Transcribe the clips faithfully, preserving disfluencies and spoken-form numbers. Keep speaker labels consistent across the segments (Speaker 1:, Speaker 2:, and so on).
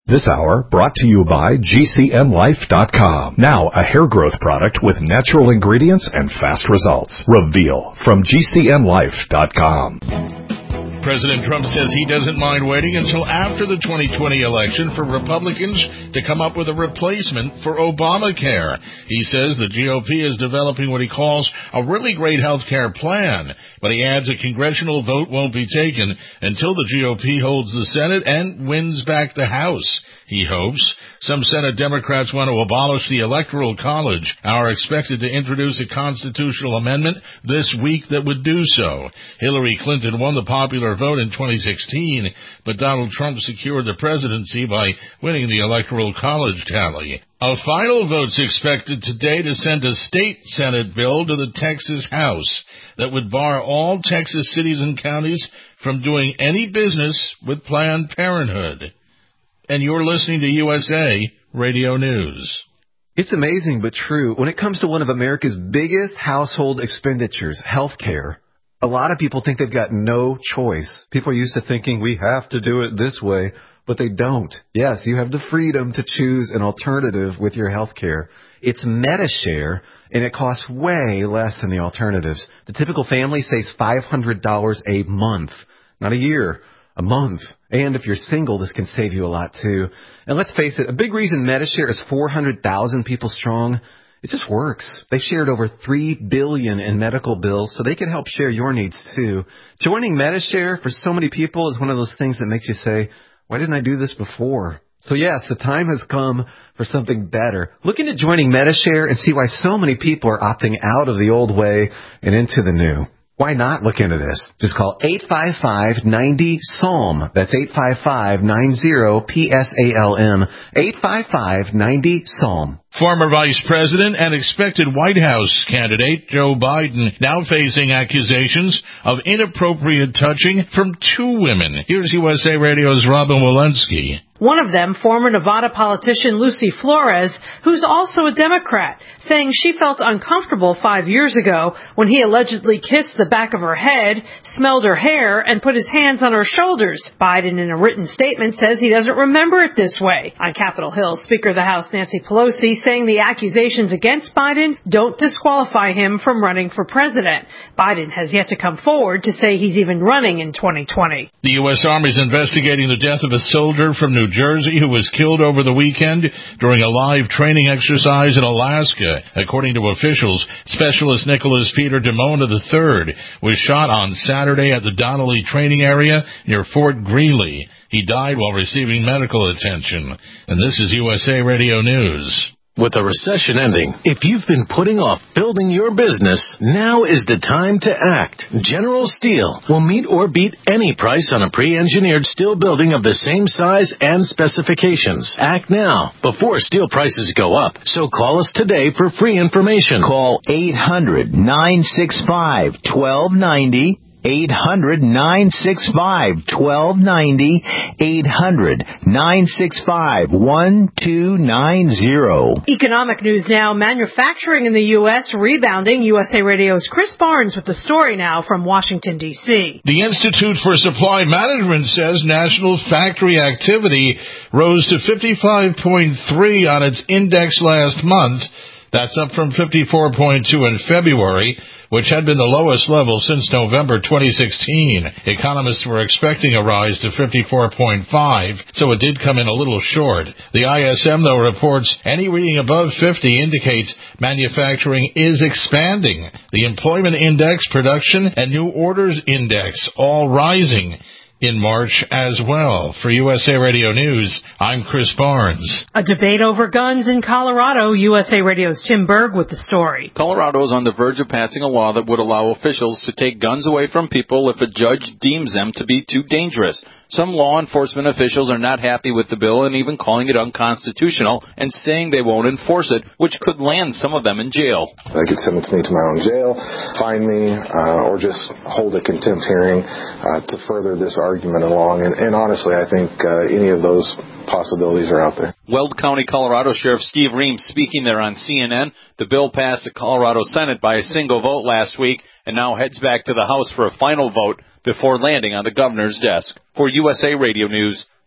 Speaker 1: This hour brought to you by G C N Life dot com. Now a hair growth product with natural ingredients and fast results. Reveal from G C N Life dot com.
Speaker 2: President Trump says he doesn't mind waiting until after the twenty twenty election for Republicans to come up with a replacement for Obamacare. He says the G O P is developing what he calls a really great health care plan, but he adds a congressional vote won't be taken until the G O P holds the Senate and wins back the House. He hopes. Some Senate Democrats want to abolish the Electoral College and are expected to introduce a constitutional amendment this week that would do so. Hillary Clinton won the popular vote in twenty sixteen, but Donald Trump secured the presidency by winning the Electoral College tally. A final vote's expected today to send a state Senate bill to the Texas House that would bar all Texas cities and counties from doing any business with Planned Parenthood. And you're listening to U S A Radio News.
Speaker 3: It's amazing but true. When it comes to one of America's biggest household expenditures, healthcare, a lot of people think they've got no choice. People are used to thinking we have to do it this way, but they don't. Yes, you have the freedom to choose an alternative with your healthcare. It's Medi-Share, and it costs way less than the alternatives. The typical family saves five hundred dollars a month, not a year. A month. And if you're single, this can save you a lot, too. And let's face it, a big reason Medi-Share is four hundred thousand people strong, it just works. They've shared over three billion dollars in medical bills, so they can help share your needs, too. Joining Medi-Share for so many people is one of those things that makes you say, why didn't I do this before? So, yes, the time has come for something better. Look into joining Medi-Share and see why so many people are opting out of the old way and into the new. Why not look into this? Just call eight five five, nine zero, S A L M. That's eight five five, nine zero, P S A L M. eight five five, nine zero, S A L M.
Speaker 2: Former Vice President and expected White House candidate Joe Biden now facing accusations of inappropriate touching from two women. Here's U S A Radio's Robin Walensky.
Speaker 4: One of them, former Nevada politician Lucy Flores, who's also a Democrat, saying she felt uncomfortable five years ago when he allegedly kissed the back of her head, smelled her hair, and put his hands on her shoulders. Biden, in a written statement, says he doesn't remember it this way. On Capitol Hill, Speaker of the House Nancy Pelosi saying the accusations against Biden don't disqualify him from running for president. Biden has yet to come forward to say he's even running in twenty twenty.
Speaker 2: The U S. Army is investigating the death of a soldier from New Jersey who was killed over the weekend during a live training exercise in Alaska. According to officials, Specialist Nicholas Peter Demona the third was shot on Saturday at the Donnelly training area near Fort Greely. He died while receiving medical attention. And this is U S A Radio News.
Speaker 5: With a recession ending, if you've been putting off building your business, now is the time to act. General Steel will meet or beat any price on a pre-engineered steel building of the same size and specifications. Act now, before steel prices go up. So call us today for free information.
Speaker 6: Call eight hundred, nine six five, one two nine zero. eight hundred, nine six five, one two nine zero. eight hundred, nine six five, one two nine zero.
Speaker 4: Economic news now. Manufacturing in the U S rebounding. U S A Radio's Chris Barnes with the story now from Washington, D C.
Speaker 2: The Institute for Supply Management says national factory activity rose to fifty-five point three on its index last month. That's up from fifty-four point two in February, which had been the lowest level since November twenty sixteen. Economists were expecting a rise to fifty-four point five, so it did come in a little short. The I S M, though, reports any reading above fifty indicates manufacturing is expanding. The Employment Index, Production, and New Orders Index all rising in March as well. For U S A Radio News, I'm Chris Barnes.
Speaker 4: A debate over guns in Colorado. U S A Radio's Tim Berg with the story.
Speaker 7: Colorado is on the verge of passing a law that would allow officials to take guns away from people if a judge deems them to be too dangerous. Some law enforcement officials are not happy with the bill and even calling it unconstitutional and saying they won't enforce it, which could land some of them in jail.
Speaker 8: They could sentence me to my own jail, fine me, uh, or just hold a contempt hearing uh, to further this argument along. And, and honestly, I think uh, any of those possibilities are out there.
Speaker 7: Weld County, Colorado Sheriff Steve Reams speaking there on C N N. The bill passed the Colorado Senate by a single vote last week and now heads back to the House for a final vote before landing on the governor's desk. For U S A Radio News,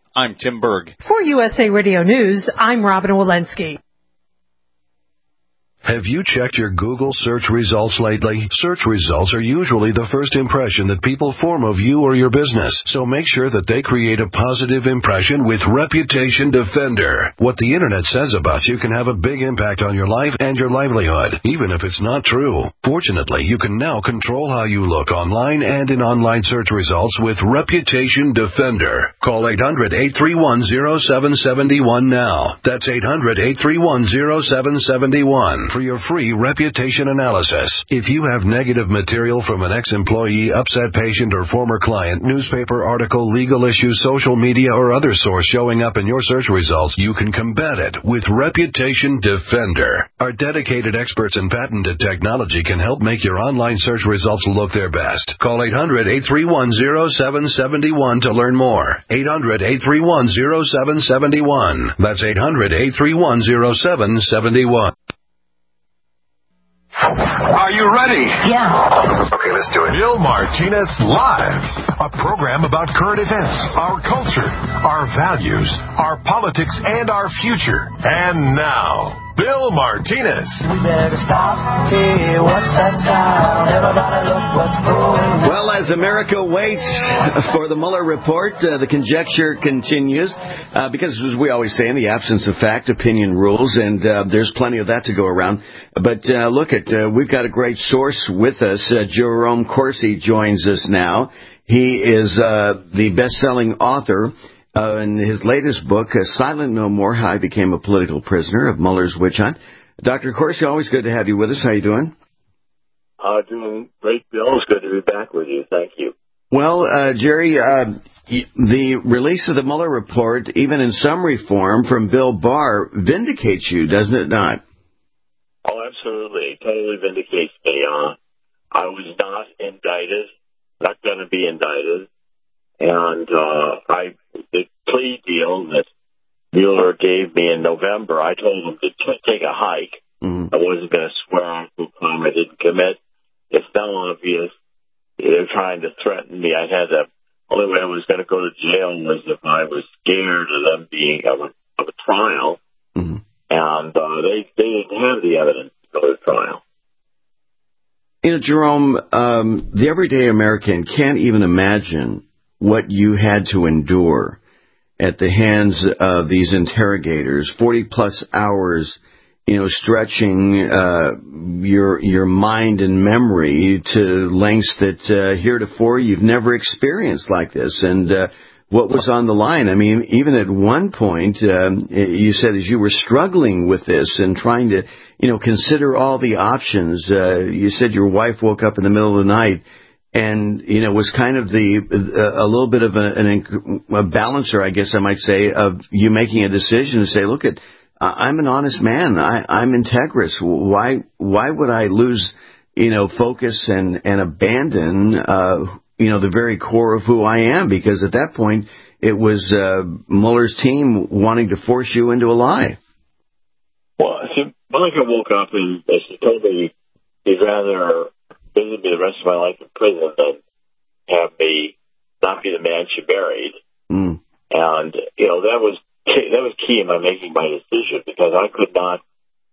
Speaker 7: I'm Tim Berg.
Speaker 4: For U S A Radio News, I'm Robin Walensky.
Speaker 9: Have you checked your Google search results lately? Search results are usually the first impression that people form of you or your business, so make sure that they create a positive impression with Reputation Defender. What the Internet says about you can have a big impact on your life and your livelihood, even if it's not true. Fortunately, you can now control how you look online and in online search results with Reputation Defender. Call eight hundred, eight three one, zero seven seven one now. That's eight hundred, eight three one, zero seven seven one. For your free reputation analysis. If you have negative material from an ex-employee, upset patient, or former client, newspaper article, legal issue, social media, or other source showing up in your search results, you can combat it with Reputation Defender. Our dedicated experts in patented technology can help make your online search results look their best. Call eight hundred, eight three one, zero seven seven one to learn more. eight hundred, eight three one, zero seven seven one. That's eight hundred, eight three one, zero seven seven one.
Speaker 10: Are you ready?
Speaker 11: Yeah.
Speaker 10: Okay, let's do it. Bill Martinez Live, a program about current events, our culture, our values, our politics, and our future. And now, Bill Martinez.
Speaker 11: We better stop. Hey, what's that sound? Everybody look what's going on.
Speaker 12: Well, as America waits for the Mueller report, uh, the conjecture continues. Uh, because, as we always say, in the absence of fact, opinion rules, and uh, there's plenty of that to go around. But uh, look, at uh, we've got a great source with us. Uh, Jerome Corsi joins us now. He is uh, the best-selling author. Uh, in his latest book, uh, Silent No More, How I Became a Political Prisoner of Mueller's Witch Hunt. Doctor Corsi, always good to have you with us. How you doing?
Speaker 13: Uh, doing great, Bill. It's good to be back with you. Thank you.
Speaker 12: Well, uh, Jerry, uh, the release of the Mueller report, even in summary form from Bill Barr, vindicates you, doesn't it not?
Speaker 13: Oh, absolutely. It totally vindicates me. Uh, I was not indicted, not going to be indicted. And uh, I, the plea deal that Mueller gave me in November, I told him to t- take a hike. Mm-hmm. I wasn't going to swear off to a crime I didn't commit. It's now obvious they're trying to threaten me. I had the only way I was going to go to jail was if I was scared of them being of a, of a trial. Mm-hmm. And uh, they, they didn't have the evidence to go to trial.
Speaker 12: You know, Jerome, um, the everyday American can't even imagine what you had to endure at the hands of these interrogators, forty plus hours, you know, stretching uh, your your mind and memory to lengths that uh, heretofore you've never experienced like this. And uh, what was on the line? I mean, even at one point, um, you said as you were struggling with this and trying to, you know, consider all the options, uh, you said your wife woke up in the middle of the night and, you know, was kind of the uh, a little bit of a, an, a balancer, I guess I might say, of you making a decision to say, look, at I'm an honest man. I, I'm integrous. Why why would I lose, you know, focus and, and abandon, uh, you know, the very core of who I am? Because at that point, it was uh, Mueller's team wanting to force you into a lie.
Speaker 13: Well, see, Monica woke up and she told me he'd rather visit me the rest of my life in prison than have me not be the man she married. Mm. And, you know, that was that was key in my making my decision, because I could not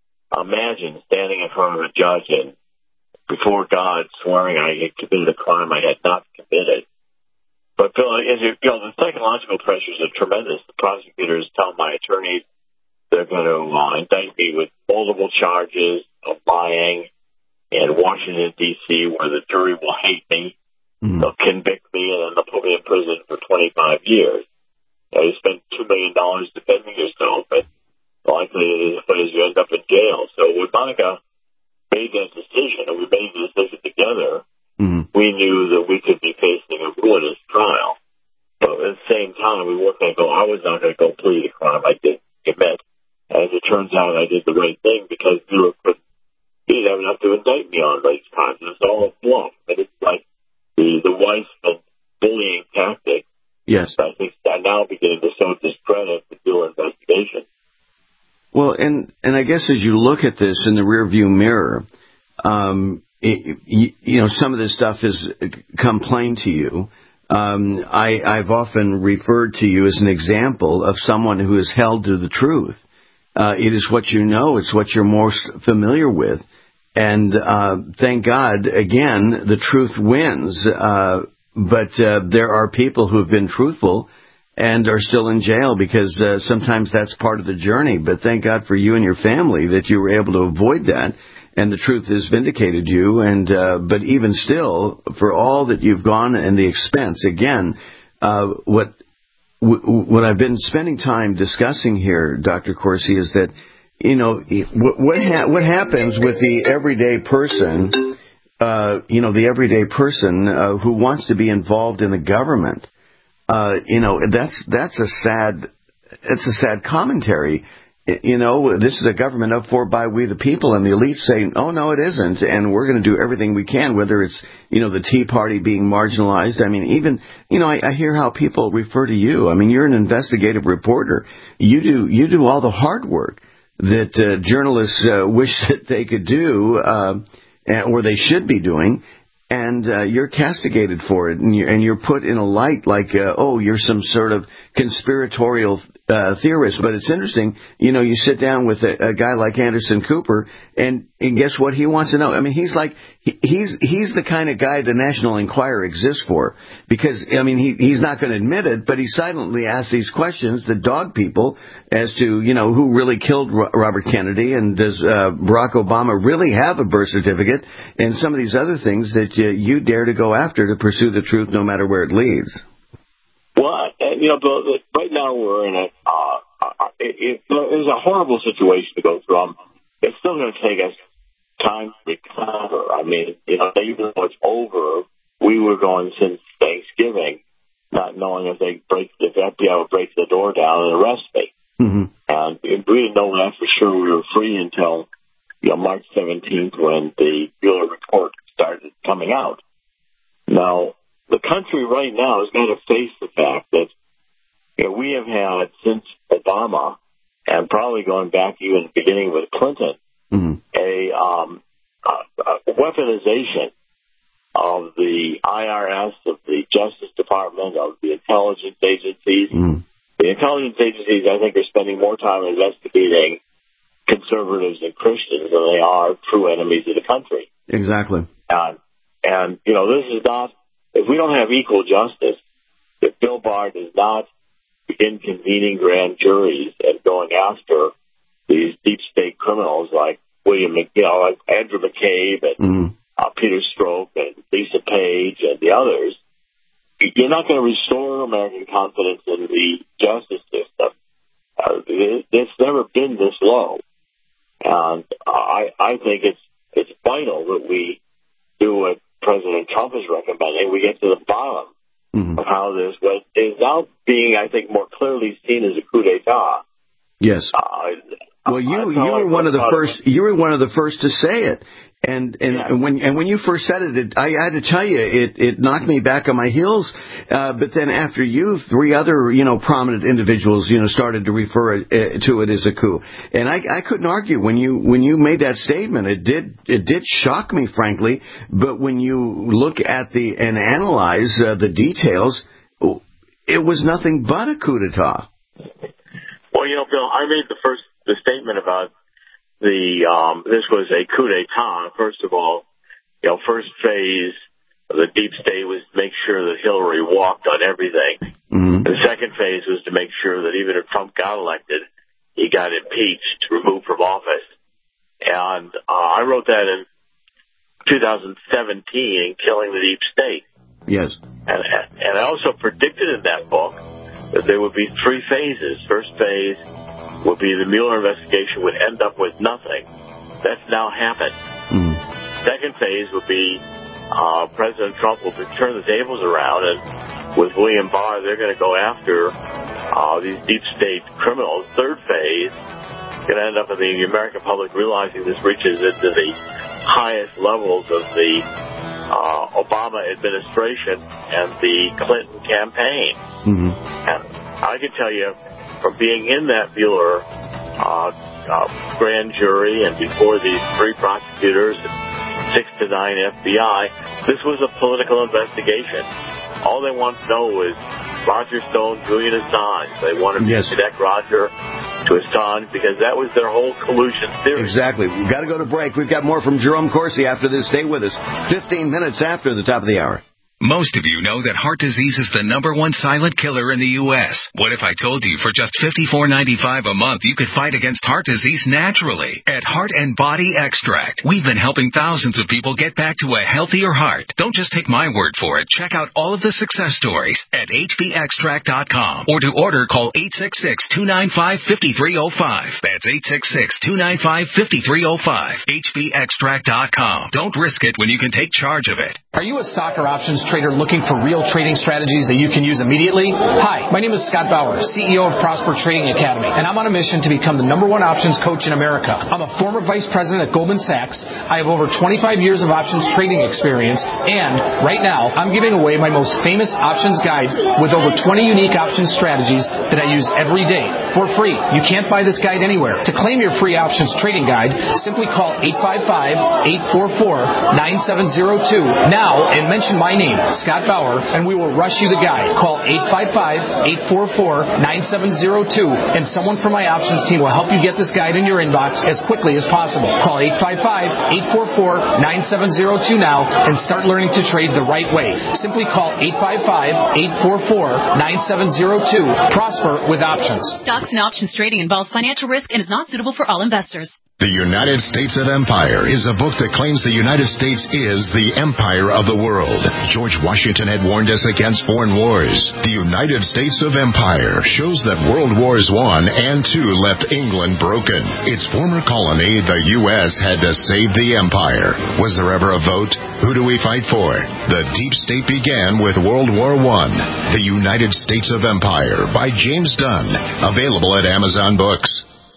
Speaker 13: imagine standing in front of a judge and before God swearing I had committed a crime I had not committed. But, Bill, as you, you know, the psychological pressures are tremendous. The prosecutors tell my attorneys they're going to uh, indict me with multiple charges of lying in Washington, D C, where the jury will hate me. Mm. They'll convict me, and then they'll put me in prison for twenty-five years. Now, you spend two million dollars defending yourself, and the likelihood is you end up in jail. So when Monica made that decision, and we made the decision together, mm. we knew that we could be facing a ruinous trial. But at the same time, we weren't going to go, I was not going to go plead a crime I didn't commit. As it turns out, I did the right thing, because Mueller couldn't he didn't have enough to indict me on these crimes. It's all a bluff. And it's like the, the Weissman bullying tactic.
Speaker 12: Yes.
Speaker 13: I think I'm now beginning to sow discredit to Mueller investigation.
Speaker 12: Well, and, and I guess as you look at this in the rearview mirror, um, it, you, you know, some of this stuff has come plain to you. Um, I, I've often referred to you as an example of someone who is held to the truth. Uh, it is what you know. It's what you're most familiar with. And uh, thank God, again, the truth wins. Uh, but uh, there are people who have been truthful and are still in jail because uh, sometimes that's part of the journey. But thank God for you and your family that you were able to avoid that, and the truth has vindicated you. And uh, but even still, for all that you've gone and the expense, again, uh, what w- what I've been spending time discussing here, Doctor Corsi, is that, you know, what what, ha- what happens with the everyday person, uh, you know, the everyday person uh, who wants to be involved in the government. Uh, you know, that's that's a sad it's a sad commentary. You know, this is a government up for by we the people, and the elites say, oh, no, it isn't, and we're going to do everything we can, whether it's, you know, the Tea Party being marginalized. I mean, even, you know, I, I hear how people refer to you. I mean, you're an investigative reporter. You do you do all the hard work that uh, journalists uh, wish that they could do, uh, or they should be doing. And uh, you're castigated for it, and you're, and you're put in a light like, uh, oh, you're some sort of conspiratorial uh, theorist. But it's interesting, you know, you sit down with a, a guy like Anderson Cooper, and, and guess what he wants to know? I mean, he's like, he, he's he's the kind of guy the National Enquirer exists for. Because, I mean, he he's not going to admit it, but he silently asks these questions that dog people as to, you know, who really killed Ro- Robert Kennedy, and does uh, Barack Obama really have a birth certificate, and some of these other things that you, you dare to go after to pursue the truth no matter where it leads.
Speaker 13: Well, you know, Bill, right now we're in a, uh, it, it, it's a horrible situation to go through. Um, it's still going to take us time to recover. I mean, you know, even though it's over, we were going since Thanksgiving, not knowing if they break, if the F B I would break the door down and arrest me.
Speaker 12: Mm-hmm.
Speaker 13: And we didn't know that for sure. We were free until, you know, March seventeenth when the Mueller report started coming out. Now, the country right now has got to face the fact that, you know, we have had since Obama, and probably going back even beginning with Clinton,
Speaker 12: mm-hmm.
Speaker 13: a, um, a, a weaponization of the I R S, of the Justice Department, of the intelligence agencies.
Speaker 12: Mm-hmm. The
Speaker 13: intelligence agencies, I think, are spending more time investigating conservatives and Christians than they are true enemies of the country.
Speaker 12: Exactly.
Speaker 13: And, and you know, this is not, if we don't have equal justice, if Bill Barr does not begin convening grand juries and going after these deep state criminals like William, you know, like Andrew McCabe and
Speaker 12: mm-hmm.
Speaker 13: uh, Peter Strzok and Lisa Page and the others, you're not going to restore American confidence in the justice system. Uh, it, it's never been this low. And I, I think it's it's vital that we do what President Trump is recommending. We get to the bottom
Speaker 12: mm-hmm.
Speaker 13: of how this what is now being, I think, more clearly seen as a coup d'état.
Speaker 12: Yes.
Speaker 13: Uh,
Speaker 12: well, you you were one of the first. You were one of the first to say it. And and,
Speaker 13: yeah.
Speaker 12: and when and when you first said it, it I, I had to tell you, it, it knocked me back on my heels. Uh, but then after you, three other you know prominent individuals you know started to refer it, uh, to it as a coup, and I, I couldn't argue when you when you made that statement. It did it did shock me, frankly. But when you look at the and analyze uh, the details, it was nothing but a coup d'état.
Speaker 13: Well, you know, Bill, I made the first the statement about. The um, this was a coup d'état. First of all, you know, first phase of the deep state was to make sure that Hillary walked on everything.
Speaker 12: Mm-hmm.
Speaker 13: The second phase was to make sure that even if Trump got elected, he got impeached, removed from office. And uh, I wrote that in two thousand seventeen, in Killing the Deep State.
Speaker 12: Yes.
Speaker 13: And and I also predicted in that book that there would be three phases. First phase would be the Mueller investigation would end up with nothing. That's now happened.
Speaker 12: Mm.
Speaker 13: Second phase would be uh, President Trump will turn the tables around, and with William Barr, they're going to go after uh, these deep state criminals. Third phase is going to end up in the American public realizing this reaches into the highest levels of the uh, Obama administration and the Clinton campaign.
Speaker 12: Mm-hmm.
Speaker 13: And I can tell you, from being in that Mueller uh, uh, grand jury and before these three prosecutors and six to nine F B I, this was a political investigation. all they want to know is Roger Stone, Julian Assange. They wanted to
Speaker 12: Yes.
Speaker 13: connect Roger to Assange because that was their whole collusion theory.
Speaker 12: Exactly. We've got to go to break. We've got more from Jerome Corsi after this. Stay with us. fifteen minutes after the top of the hour.
Speaker 14: Most of you know that heart disease is the number one silent killer in the U S What if I told you for just fifty-four ninety-five a month you could fight against heart disease naturally? At Heart and Body Extract, we've been helping thousands of people get back to a healthier heart. Don't just take my word for it. Check out all of the success stories at H B extract dot com. Or to order, call eight six six, two nine five, five three zero five. That's eight six six, two nine five, five three zero five. H B extract dot com. Don't risk it when you can take charge of it.
Speaker 15: Are you a stock or options trader looking for real trading strategies that you can use immediately? Hi, my name is Scott Bauer, C E O of Prosper Trading Academy, and I'm on a mission to become the number one options coach in America. I'm a former vice president at Goldman Sachs. I have over twenty-five years of options trading experience, and right now I'm giving away my most famous options guide with over twenty unique options strategies that I use every day for free. You can't buy this guide anywhere. To claim your free options trading guide, simply call eight five five, eight four four, nine seven zero two now and mention my name, Scott Bauer, and we will rush you the guide. Call eight five five, eight four four, nine seven zero two, and someone from my options team will help you get this guide in your inbox as quickly as possible. Call eight five five, eight four four, nine seven zero two now and start learning to trade the right way. Simply call eight five five, eight four four, nine seven zero two. Prosper with options.
Speaker 16: Stocks and options trading involves financial risk and is not suitable for all investors.
Speaker 1: The United States of Empire is a book that claims the United States is the empire of the world. George Washington had warned us against foreign wars. The United States of Empire shows that World Wars One and Two left England broken. Its former colony, the U S, had to save the empire. Was there ever a vote? Who do we fight for? The deep state began with World War One. The United States of Empire by James Dunn. Available at Amazon Books.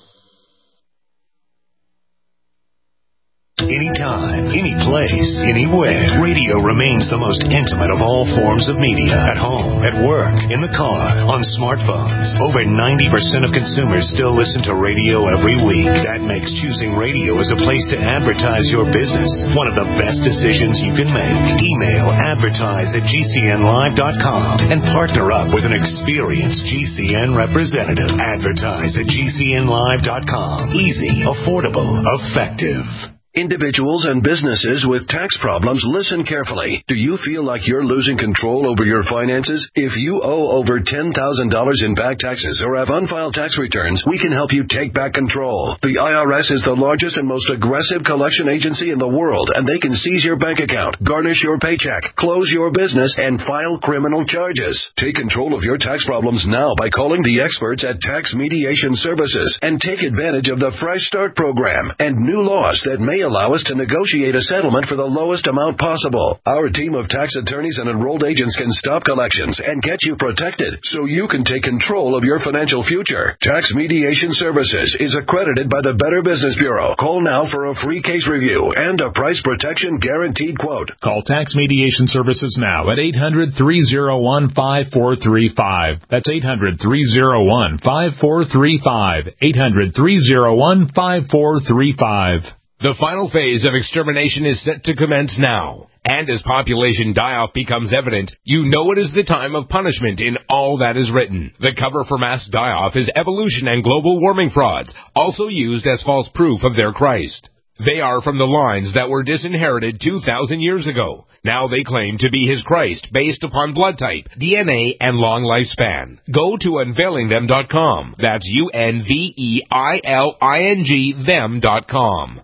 Speaker 10: Anytime, any place, anywhere. Radio remains the most intimate of all forms of media. At home, at work, in the car, on smartphones. Over ninety percent of consumers still listen to radio every week. That makes choosing radio as a place to advertise your business one of the best decisions you can make. Email advertise at G C N live dot com and partner up with an experienced G C N representative. Advertise at G C N live dot com. Easy, affordable, effective.
Speaker 9: Individuals and businesses with tax problems, listen carefully. Do you feel like you're losing control over your finances? If you owe over ten thousand dollars in back taxes or have unfiled tax returns, we can help you take back control. The I R S is the largest and most aggressive collection agency in the world, and they can seize your bank account, garnish your paycheck, close your business, and file criminal charges. Take control of your tax problems now by calling the experts at Tax Mediation Services and take advantage of the Fresh Start program and new laws that may allow us to negotiate a settlement for the lowest amount possible. Our team of tax attorneys and enrolled agents can stop collections and get you protected so you can take control of your financial future. Tax Mediation Services is accredited by the Better Business Bureau. Call now for a free case review and a price protection guaranteed quote.
Speaker 17: Call Tax Mediation Services now at eight hundred, three oh one, five four three five. That's eight hundred, three oh one, five four three five. eight hundred, three oh one, five four three five.
Speaker 18: The final phase of extermination is set to commence now. And as population die-off becomes evident, you know it is the time of punishment in all that is written. The cover for mass die-off is evolution and global warming frauds, also used as false proof of their Christ. They are from the lines that were disinherited two thousand years ago. Now they claim to be his Christ based upon blood type, D N A, and long lifespan. Go to unveiling them dot com. That's U N V E I L I N G them dot com.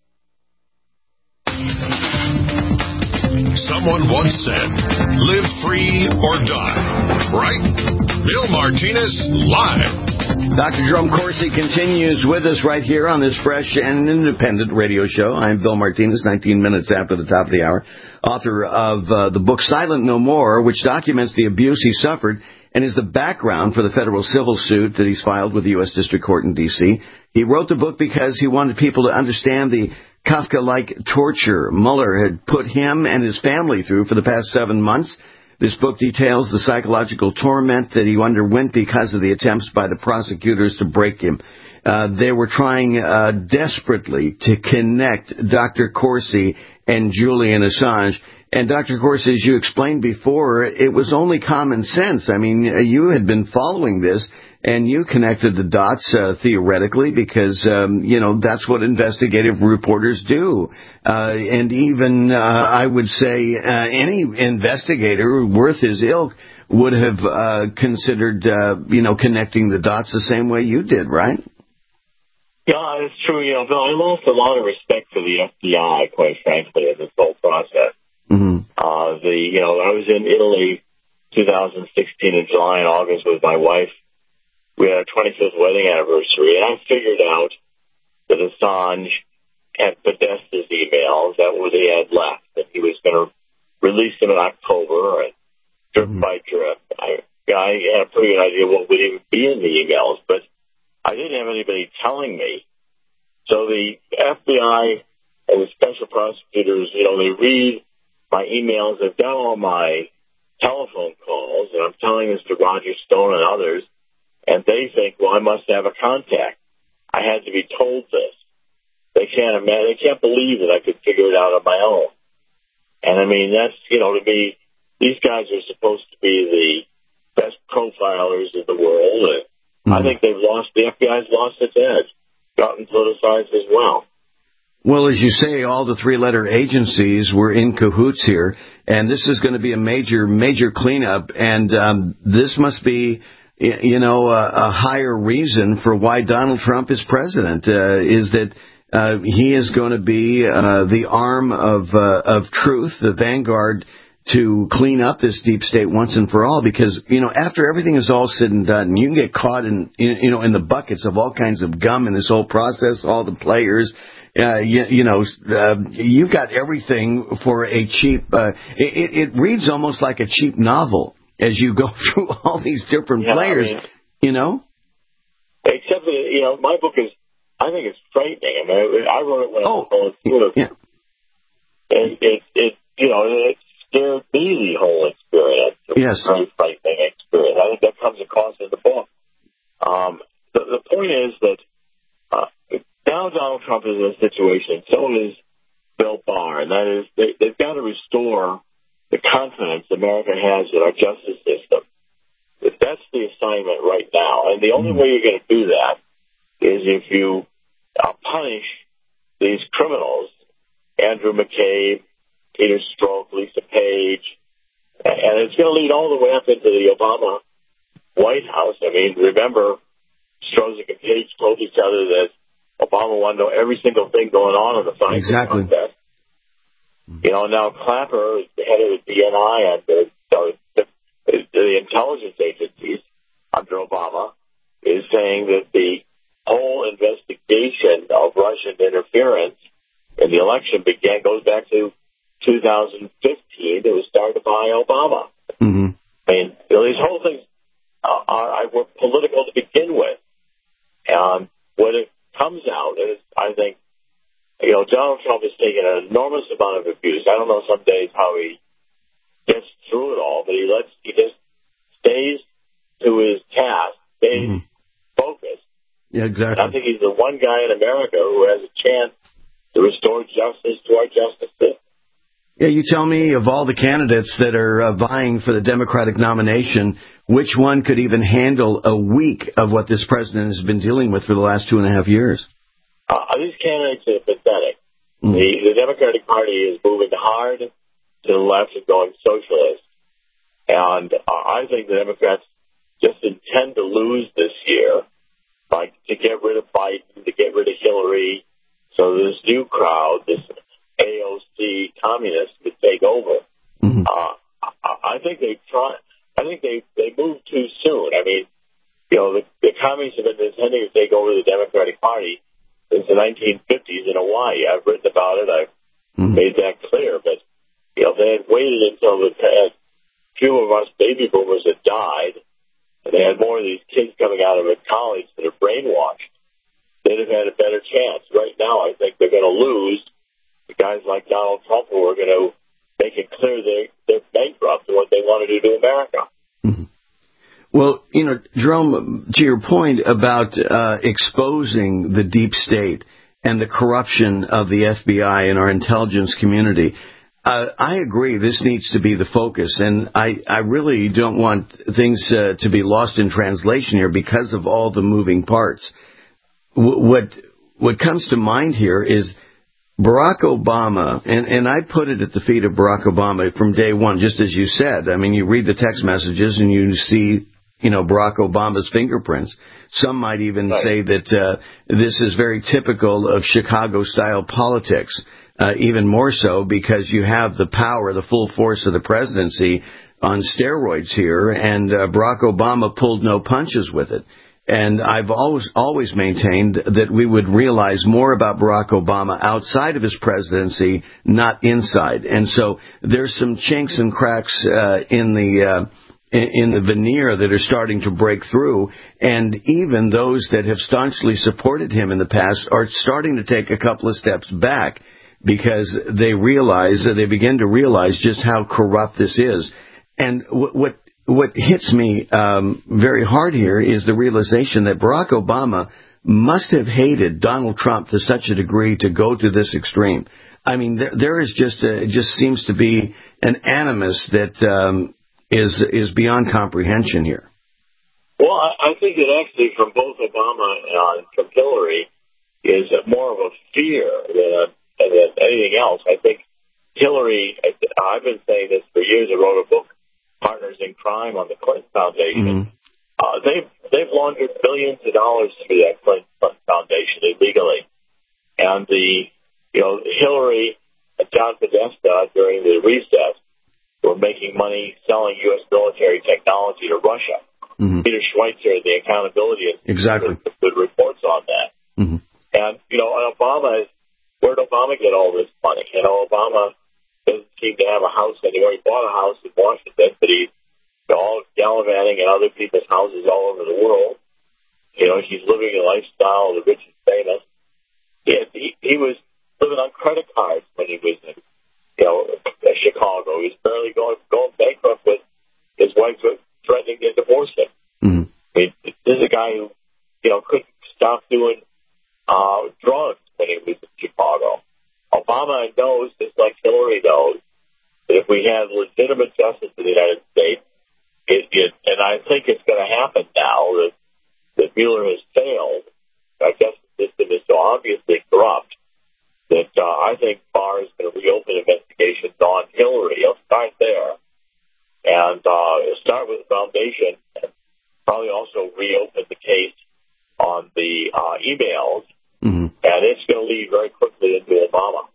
Speaker 1: Someone once said, live free or die. Right? Bill Martinez, live.
Speaker 12: Doctor Jerome Corsi continues with us right here on this fresh and independent radio show. I'm Bill Martinez, nineteen minutes after the top of the hour, author of uh, the book Silent No More, which documents the abuse he suffered and is the background for the federal civil suit that he's filed with the U S District Court in D C. He wrote the book because he wanted people to understand the Kafka-like torture Mueller had put him and his family through for the past seven months. This book details the psychological torment that he underwent because of the attempts by the prosecutors to break him. Uh, they were trying uh, desperately to connect Doctor Corsi and Julian Assange, And, Doctor Corsi, as you explained before, it was only common sense. I mean, you had been following this, and you connected the dots uh, theoretically because, um, you know, that's what investigative reporters do. Uh, and even, uh, I would say, uh, any investigator worth his ilk would have uh, considered, uh, you know, connecting the dots the same way you did, right?
Speaker 13: Yeah, it's true. You know, Bill, I lost a lot of respect for the F B I, quite frankly, in this whole process.
Speaker 12: Mm-hmm.
Speaker 13: Uh, the, you know, I was in Italy two thousand sixteen in July and August with my wife. We had our twenty-fifth wedding anniversary, and I figured out that Assange had Podesta's emails. That was what he had left, and he was going to release them in October, and drip mm-hmm. by drip. I, I had a pretty good idea what would even be in the emails, but I didn't have anybody telling me. So the F B I and the special prosecutors, you know, they read my emails. They've got all my telephone calls, and I'm telling this to Roger Stone and others, and they think, well, I must have a contact. I had to be told this. They can't imagine, they can't believe that I could figure it out on my own. And I mean, that's, you know, to me, these guys are supposed to be the best profilers in the world, and mm-hmm. I think they've lost, the F B I's lost its edge, gotten politicized as well.
Speaker 12: Well, as you say, all the three-letter agencies were in cahoots here, and this is going to be a major, major cleanup, and um, this must be, you know, a, a higher reason for why Donald Trump is president, uh, is that uh, he is going to be uh, the arm of uh, of truth, the vanguard, to clean up this deep state once and for all, because, you know, after everything is all said and done, you can get caught in, you know, in the buckets of all kinds of gum in this whole process, all the players. Uh, you, you know, uh, you got everything for a cheap, uh, it, it reads almost like a cheap novel as you go through all these different
Speaker 13: yeah,
Speaker 12: players,
Speaker 13: I mean,
Speaker 12: you know?
Speaker 13: Except that, you know, my book is, I think it's frightening. I mean, I wrote it when
Speaker 12: oh,
Speaker 13: I was going through it.
Speaker 12: Yeah.
Speaker 13: And it, it, you know, it scared me, the whole experience. It
Speaker 12: yes.
Speaker 13: was a very frightening experience. I think that comes across in the book. Um, the, the point is that, uh, now Donald Trump is in a situation, so is Bill Barr, and that is they, they've got to restore the confidence America has in our justice system. That's the assignment right now, and the only way you're going to do that is if you uh, punish these criminals, Andrew McCabe, Peter Strzok, Lisa Page, and it's going to lead all the way up into the Obama White House. I mean, remember, Strzok and Page told each other that Obama wanted to know every single thing going on in the science
Speaker 12: exactly.
Speaker 13: contest. You know, now Clapper, the head of the D N I and the, the, the, the intelligence agencies under Obama, is saying that the whole investigation of Russian interference in the election began, goes back to two thousand fifteen. It was started by Obama.
Speaker 12: Mm-hmm.
Speaker 13: I mean, you know, these whole things uh, are, were political to begin with. And when it comes out, and I think, you know, Donald Trump has taken an enormous amount of abuse. I don't know some days how he gets through it all, but he lets, he just stays to his task, stays mm-hmm. focused.
Speaker 12: Yeah, exactly.
Speaker 13: And I think he's the one guy in America who has a chance to restore justice to our justice system.
Speaker 12: Yeah, you tell me, of all the candidates that are uh, vying for the Democratic nomination, which one could even handle a week of what this president has been dealing with for the last two and a half years?
Speaker 13: Uh, these candidates are pathetic. Mm. The, the Democratic Party is moving hard to the left and going socialist. And uh, I think the Democrats just intend to lose this year by, to get rid of Biden, to get rid of Hillary, so this new crowd, this A O C communists, could take over. Mm-hmm. Uh, I, I think they try. I think they they moved too soon. I mean, you know, the, the communists have been intending to take over the Democratic Party since the nineteen fifties in Hawaii. I've written about it. I've mm-hmm. made that clear. But you know, they had waited until the had few of us baby boomers had died, and they had more of these kids coming out of college that are brainwashed. They'd have had a better chance. Right now, I think they're going to lose the guys like Donald Trump who are going to make it clear they're, they're bankrupt in what they want to do to America.
Speaker 12: Mm-hmm. Well, you know, Jerome, to your point about uh, exposing the deep state and the corruption of the F B I and our intelligence community, Uh, I agree. This needs to be the focus, and I, I really don't want things uh, to be lost in translation here because of all the moving parts. W- what what comes to mind here is Barack Obama, and, and I put it at the feet of Barack Obama from day one, just as you said. I mean, you read the text messages and you see, you know, Barack Obama's fingerprints. Some might even right. say that uh, this is very typical of Chicago-style politics. Uh, even more so because you have the power, the full force of the presidency on steroids here, and uh, Barack Obama pulled no punches with it. And I've always always maintained that we would realize more about Barack Obama outside of his presidency, not inside. And so there's some chinks and cracks uh, in the uh, in the veneer that are starting to break through, and even those that have staunchly supported him in the past are starting to take a couple of steps back, because they realize, they begin to realize just how corrupt this is. And what what, what hits me um, very hard here is the realization that Barack Obama must have hated Donald Trump to such a degree to go to this extreme. I mean, there, there is just a, it just seems to be an animus that um, is is beyond comprehension here.
Speaker 13: Well, I, I think that actually from both Obama and from Hillary is more of a fear than a And than anything else. I think Hillary, I've been saying this for years. I wrote a book, Partners in Crime, on the Clinton Foundation. Mm-hmm. Uh, they've, they've laundered billions of dollars through that Clinton Foundation illegally. And the, you know, Hillary and John Podesta during the recess were making money selling U S military technology to Russia. Mm-hmm. Peter Schweitzer, the accountability,
Speaker 12: exactly,
Speaker 13: good reports on that. Mm-hmm. And, you know, Obama is, where did Obama get all this money? You know, Obama doesn't seem to have a house anywhere. He bought a house in Washington, but he's all gallivanting in other people's houses all over the world. You know, he's living a lifestyle of the rich and famous. He, he, he was living on credit cards when he was in, you know, Chicago. He was barely going, going bankrupt with his wife threatening to divorce him. Mm-hmm. I mean, this is a guy who, you know, couldn't stop doing uh, drugs when he was in Chicago. Obama knows, just like Hillary knows, that if we had legitimate justice in the United States, it, it, and I think it's going to happen now that, that Mueller has failed, our justice system is so obviously corrupt that uh, I think Barr is going to reopen investigations on Hillary. He'll start there and uh, start with the foundation and probably also reopen the case on the uh, emails. Mm-hmm. And it's going to lead very quickly into Obama.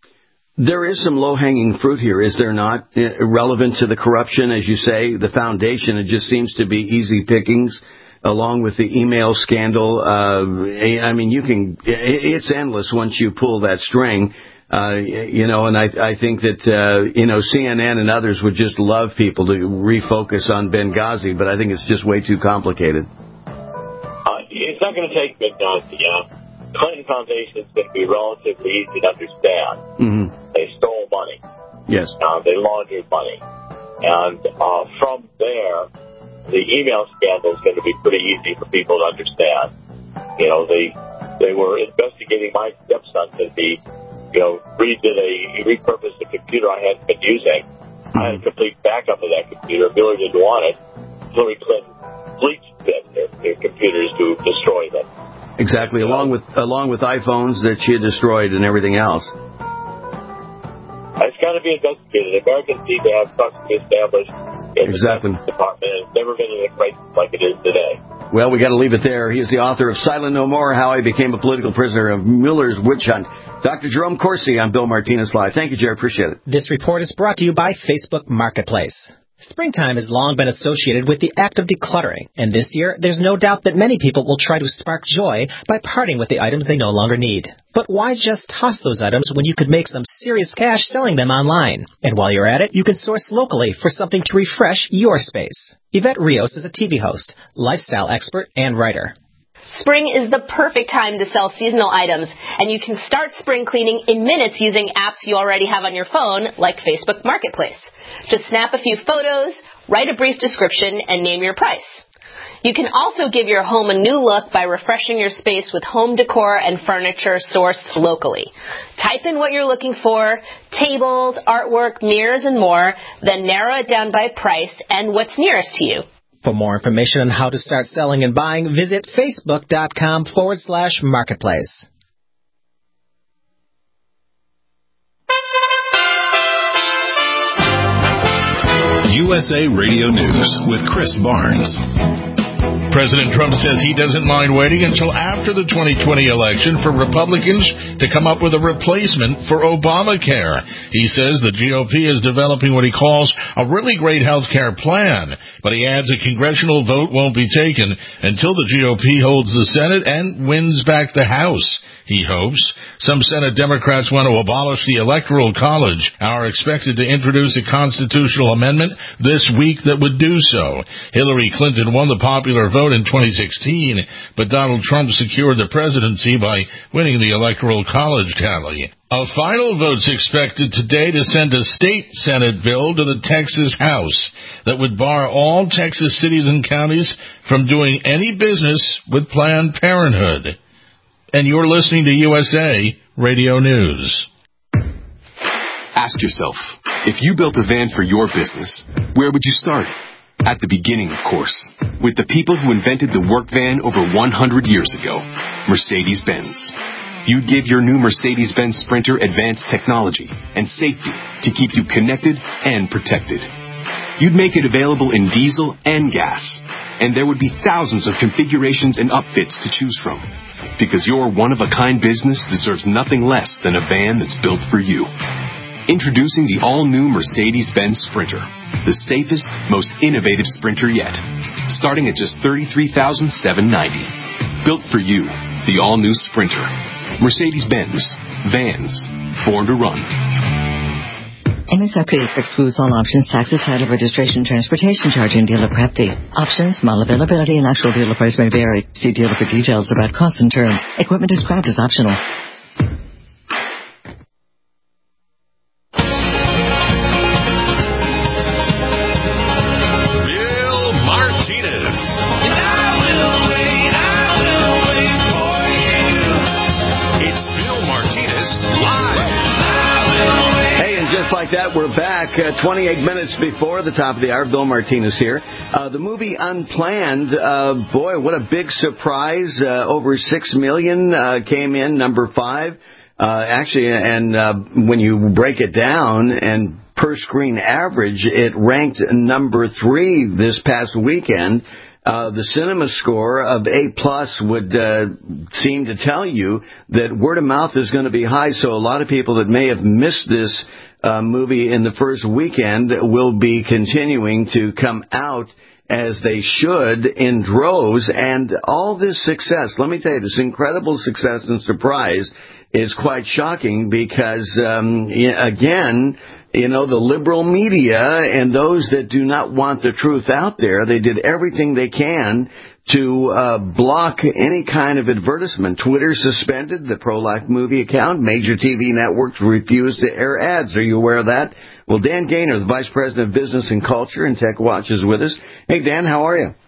Speaker 12: There is some low-hanging fruit here, is there not? Relevant to the corruption, as you say, the foundation, it just seems to be easy pickings, along with the email scandal. Uh, I mean, you can, it's endless once you pull that string. Uh, you know, and I, I think that, uh, you know, C N N and others would just love people to refocus on Benghazi, but I think it's just way too complicated.
Speaker 13: Uh, it's not going to take Benghazi, yeah. Clinton Foundation is going to be relatively easy to understand. Mm-hmm. They stole money.
Speaker 12: Yes.
Speaker 13: Uh, they laundered money. And uh, from there, the email scandal is going to be pretty easy for people to understand. You know, they they were investigating my stepson to be, you know, redid a, he repurposed a computer I hadn't been using. Mm-hmm. I had a complete backup of that computer. Miller didn't want it. Hillary Clinton bleached their, their computers to destroy them.
Speaker 12: Exactly, along with along with iPhones that she had destroyed and everything else.
Speaker 13: It's got to be investigated. Americans need to have custody established in
Speaker 12: exactly.
Speaker 13: the Department. It's never been in a crisis like it is today.
Speaker 12: Well, we got to leave it there. He is the author of Silent No More, How I Became a Political Prisoner of Mueller's Witch Hunt. Doctor Jerome Corsi on Bill Martinez Live. Thank you, Jared. Appreciate it.
Speaker 19: This report is brought to you by Facebook Marketplace. Springtime has long been associated with the act of decluttering, and this year there's no doubt that many people will try to spark joy by parting with the items they no longer need. But why just toss those items when you could make some serious cash selling them online? And while you're at it, you can source locally for something to refresh your space. Yvette Rios is a T V host, lifestyle expert, and writer.
Speaker 20: Spring is the perfect time to sell seasonal items, and you can start spring cleaning in minutes using apps you already have on your phone, like Facebook Marketplace. Just snap a few photos, write a brief description, and name your price. You can also give your home a new look by refreshing your space with home decor and furniture sourced locally. Type in what you're looking for, tables, artwork, mirrors, and more, then narrow it down by price and what's nearest to you.
Speaker 19: For more information on how to start selling and buying, visit facebook.com forward slash marketplace.
Speaker 1: U S A Radio News with Chris Barnes.
Speaker 2: President Trump says he doesn't mind waiting until after the twenty twenty election for Republicans to come up with a replacement for Obamacare. He says the G O P is developing what he calls a really great health care plan, but he adds a congressional vote won't be taken until the G O P holds the Senate and wins back the House. He hopes. Some Senate Democrats want to abolish the Electoral College and are expected to introduce a constitutional amendment this week that would do so. Hillary Clinton won the popular vote in twenty sixteen, but Donald Trump secured the presidency by winning the Electoral College tally. A final vote's expected today to send a state Senate bill to the Texas House that would bar all Texas cities and counties from doing any business with Planned Parenthood. And you're listening to U S A Radio News.
Speaker 21: Ask yourself, if you built a van for your business, where would you start? At the beginning, of course, with the people who invented the work van over one hundred years ago, Mercedes-Benz. You'd give your new Mercedes-Benz Sprinter advanced technology and safety to keep you connected and protected. You'd make it available in diesel and gas, and there would be thousands of configurations and upfits to choose from. Because your one-of-a-kind business deserves nothing less than a van that's built for you. Introducing the all-new Mercedes-Benz Sprinter, the safest, most innovative Sprinter yet. Starting at just thirty-three thousand seven hundred ninety dollars. Built for you, the all-new Sprinter. Mercedes-Benz. Vans. Born to run.
Speaker 22: M S R P excludes all options, taxes, title, registration, transportation charge, and dealer prep fee. Options, model availability, and actual dealer price may vary. See dealer for details about costs and terms. Equipment described as optional.
Speaker 1: Bill Martinez. And I will wait, I will wait for you. It's Bill Martinez live.
Speaker 12: Hey, and just like that, we're back uh, twenty-eight minutes before the top of the hour. Bill Martinez here. Uh, the movie Unplanned, uh, boy, what a big surprise. Uh, over six million uh, came in, number five. Uh, actually, and uh, when you break it down and per screen average, it ranked number three this past weekend. Uh, the cinema score of A plus would uh, seem to tell you that word of mouth is going to be high. So a lot of people that may have missed this uh, movie in the first weekend will be continuing to come out as they should in droves. And all this success, let me tell you, this incredible success and surprise is quite shocking because, um, again, you know, the liberal media and those that do not want the truth out there, they did everything they can to uh, block any kind of advertisement. Twitter suspended the pro-life movie account. Major T V networks refused to air ads. Are you aware of that? Well, Dan Gaynor, the Vice President of Business and Culture and Tech Watch, is with us. Hey, Dan, how are you?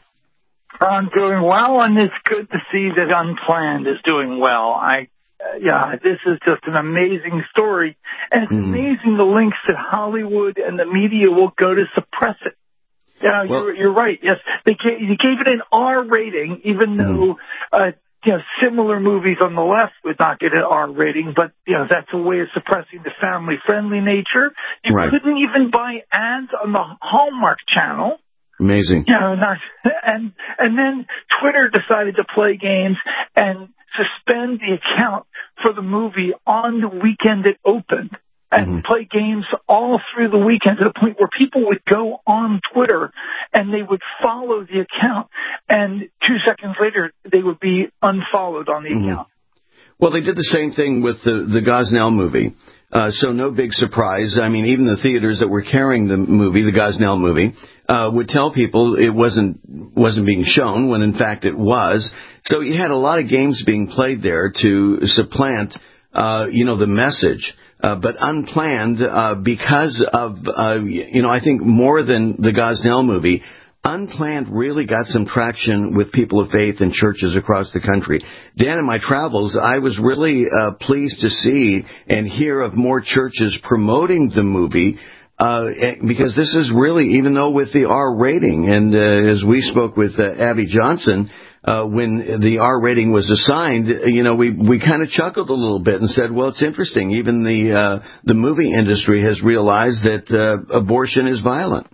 Speaker 23: I'm doing well, and it's good to see that Unplanned is doing well. I Uh, yeah, this is just an amazing story. And it's mm. amazing the lengths that Hollywood and the media will go to suppress it. Yeah, well, you're, you're right. Yes, they gave, they gave it an R rating, even mm. though uh, you know similar movies on the left would not get an R rating. But you know that's a way of suppressing the family-friendly nature. You right. couldn't even buy ads on the Hallmark Channel.
Speaker 12: Amazing.
Speaker 23: Yeah, you know, and and then Twitter decided to play games and suspend the account for the movie on the weekend it opened and mm-hmm. play games all through the weekend to the point where people would go on Twitter and they would follow the account, and two seconds later they would be unfollowed on the mm-hmm. account.
Speaker 12: Well, they did the same thing with the, the Gosnell movie. Uh, so no big surprise. I mean, even the theaters that were carrying the movie, the Gosnell movie, uh, would tell people it wasn't wasn't being shown when in fact it was. So you had a lot of games being played there to supplant, uh, you know, the message. Uh, but Unplanned, uh, because of, uh, you know, I think more than the Gosnell movie, Unplanned really got some traction with people of faith in churches across the country. Dan, in my travels, I was really uh, pleased to see and hear of more churches promoting the movie, uh, because this is really, even though with the R rating, and uh, as we spoke with uh, Abby Johnson, uh, when the R rating was assigned, you know, we, we kind of chuckled a little bit and said, well, it's interesting. Even the, uh, the movie industry has realized that uh, abortion is violent.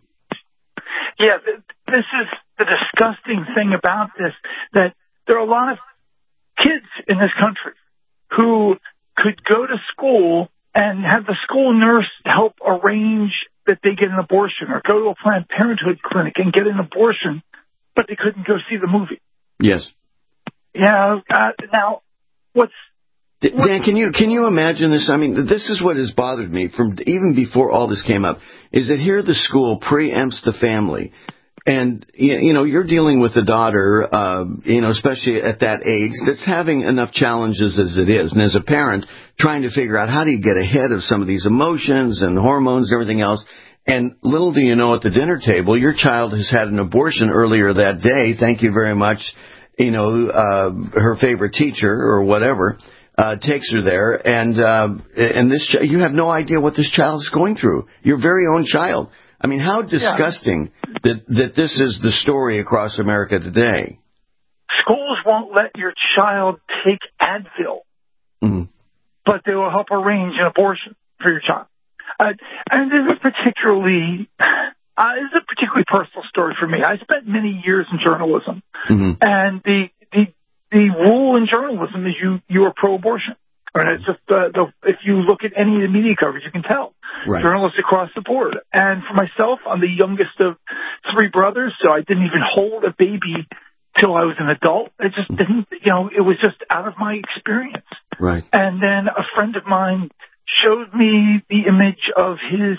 Speaker 23: Yeah, this is the disgusting thing about this, that there are a lot of kids in this country who could go to school and have the school nurse help arrange that they get an abortion, or go to a Planned Parenthood clinic and get an abortion, but they couldn't go see the movie.
Speaker 12: Yes.
Speaker 23: Yeah. Uh, now, what's
Speaker 12: Dan, can you can you imagine this? I mean, this is what has bothered me from even before all this came up, is that here the school preempts the family. And, you know, you're dealing with a daughter, uh, you know, especially at that age, that's having enough challenges as it is. And as a parent, trying to figure out how do you get ahead of some of these emotions and hormones and everything else. And little do you know, at the dinner table, your child has had an abortion earlier that day. Thank you very much. You know, uh, her favorite teacher or whatever. Uh, takes her there, and uh, and this ch- you have no idea what this child is going through. Your very own child. I mean, how disgusting yeah. that that this is the story across America today.
Speaker 23: Schools won't let your child take Advil, mm-hmm. but they will help arrange an abortion for your child. Uh, and this is particularly uh, this is a particularly personal story for me. I spent many years in journalism, mm-hmm. and the the The rule in journalism is you, you are pro-abortion. And it's just, uh, the, if you look at any of the media coverage, you can tell. Right. Journalists across the board. And for myself, I'm the youngest of three brothers, so I didn't even hold a baby till I was an adult. It just didn't, you know, it was just out of my experience.
Speaker 12: Right.
Speaker 23: And then a friend of mine showed me the image of his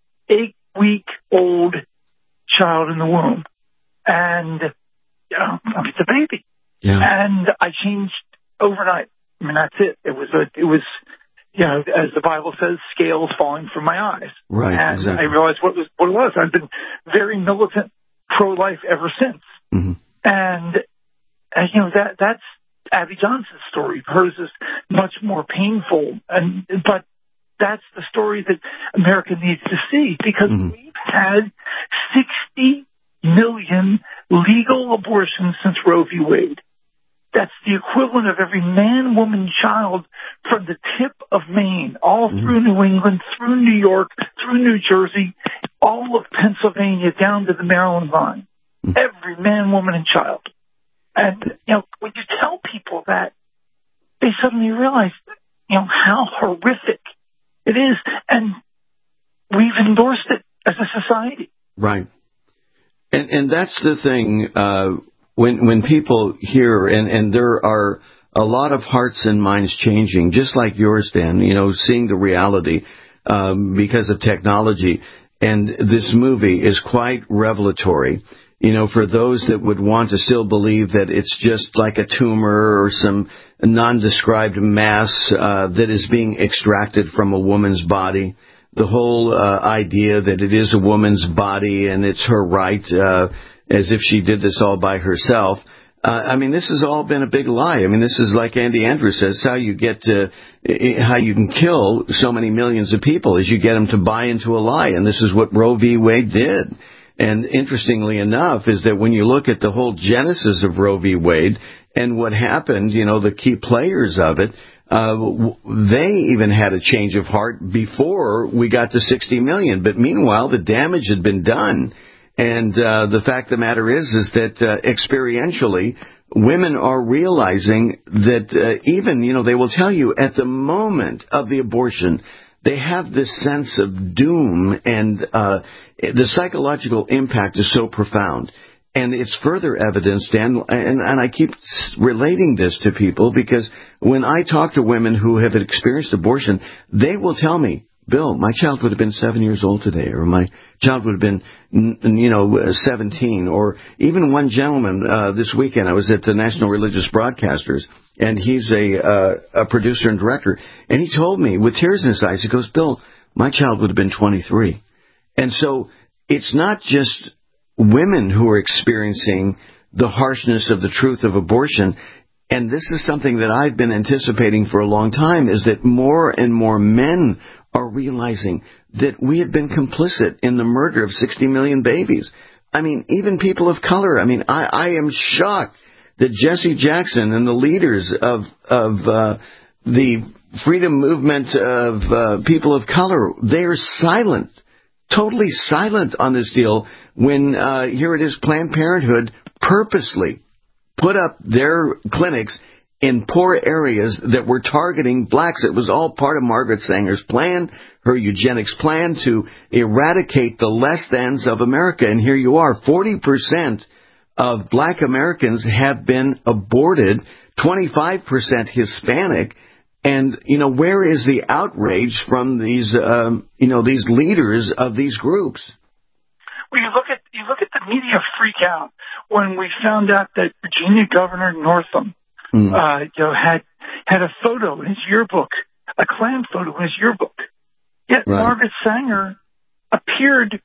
Speaker 23: eight-week-old child in the womb. And, you know, it's a baby.
Speaker 12: Yeah.
Speaker 23: And I changed overnight. I mean, that's it. It was, a, it was, you know, as the Bible says, scales falling from my eyes.
Speaker 12: Right.
Speaker 23: And
Speaker 12: exactly.
Speaker 23: I realized what was what it was. I've been very militant, pro-life ever since. Mm-hmm. And, and you know that that's Abby Johnson's story. Hers is much more painful, and but that's the story that America needs to see, because mm-hmm. we've had sixty million legal abortions since Roe v. Wade. That's the equivalent of every man, woman, child from the tip of Maine, all mm-hmm. through New England, through New York, through New Jersey, all of Pennsylvania, down to the Maryland line. Mm-hmm. Every man, woman, and child. And, you know, when you tell people that, they suddenly realize, you know, how horrific it is. And we've endorsed it as a society.
Speaker 12: Right. And, and that's the thing, uh, when when people hear, and, and there are a lot of hearts and minds changing, just like yours, Dan, you know, seeing the reality um, because of technology. And this movie is quite revelatory, you know, for those that would want to still believe that it's just like a tumor or some nondescribed mass uh, that is being extracted from a woman's body. The whole uh, idea that it is a woman's body and it's her right, uh, as if she did this all by herself. Uh, I mean, this has all been a big lie. I mean, this is like Andy Andrews says, how you get to, how you can kill so many millions of people is you get them to buy into a lie. And this is what Roe v. Wade did. And interestingly enough is that when you look at the whole genesis of Roe v. Wade and what happened, you know, the key players of it, Uh, they even had a change of heart before we got to sixty million. But meanwhile, the damage had been done. And uh, the fact of the matter is, is that uh, experientially, women are realizing that uh, even, you know, they will tell you at the moment of the abortion, they have this sense of doom, and uh, the psychological impact is so profound. And it's further evidence, Dan, and, and I keep relating this to people because when I talk to women who have experienced abortion, they will tell me, Bill, my child would have been seven years old today, or my child would have been, you know, seventeen, or even one gentleman uh, this weekend, I was at the National Religious Broadcasters, and he's a, uh, a producer and director, and he told me with tears in his eyes, he goes, Bill, my child would have been twenty-three. And so it's not just women who are experiencing the harshness of the truth of abortion. And this is something that I've been anticipating for a long time, is that more and more men are realizing that we have been complicit in the murder of sixty million babies. I mean, even people of color. I mean, I, I am shocked that Jesse Jackson and the leaders of of uh, the freedom movement of uh, people of color, they are silent, totally silent on this deal when uh, here it is, Planned Parenthood purposely put up their clinics in poor areas that were targeting blacks. It was all part of Margaret Sanger's plan, her eugenics plan to eradicate the less thans of America. And here you are, forty percent of black Americans have been aborted, twenty-five percent Hispanic. And, you know, where is the outrage from these, um, you know, these leaders of these groups?
Speaker 23: Well, you look at, you look at the media freak out when we found out that Virginia Governor Northam, mm. uh, you know, had, had a photo in his yearbook, a Klan photo in his yearbook. Yet right. Margaret Sanger appeared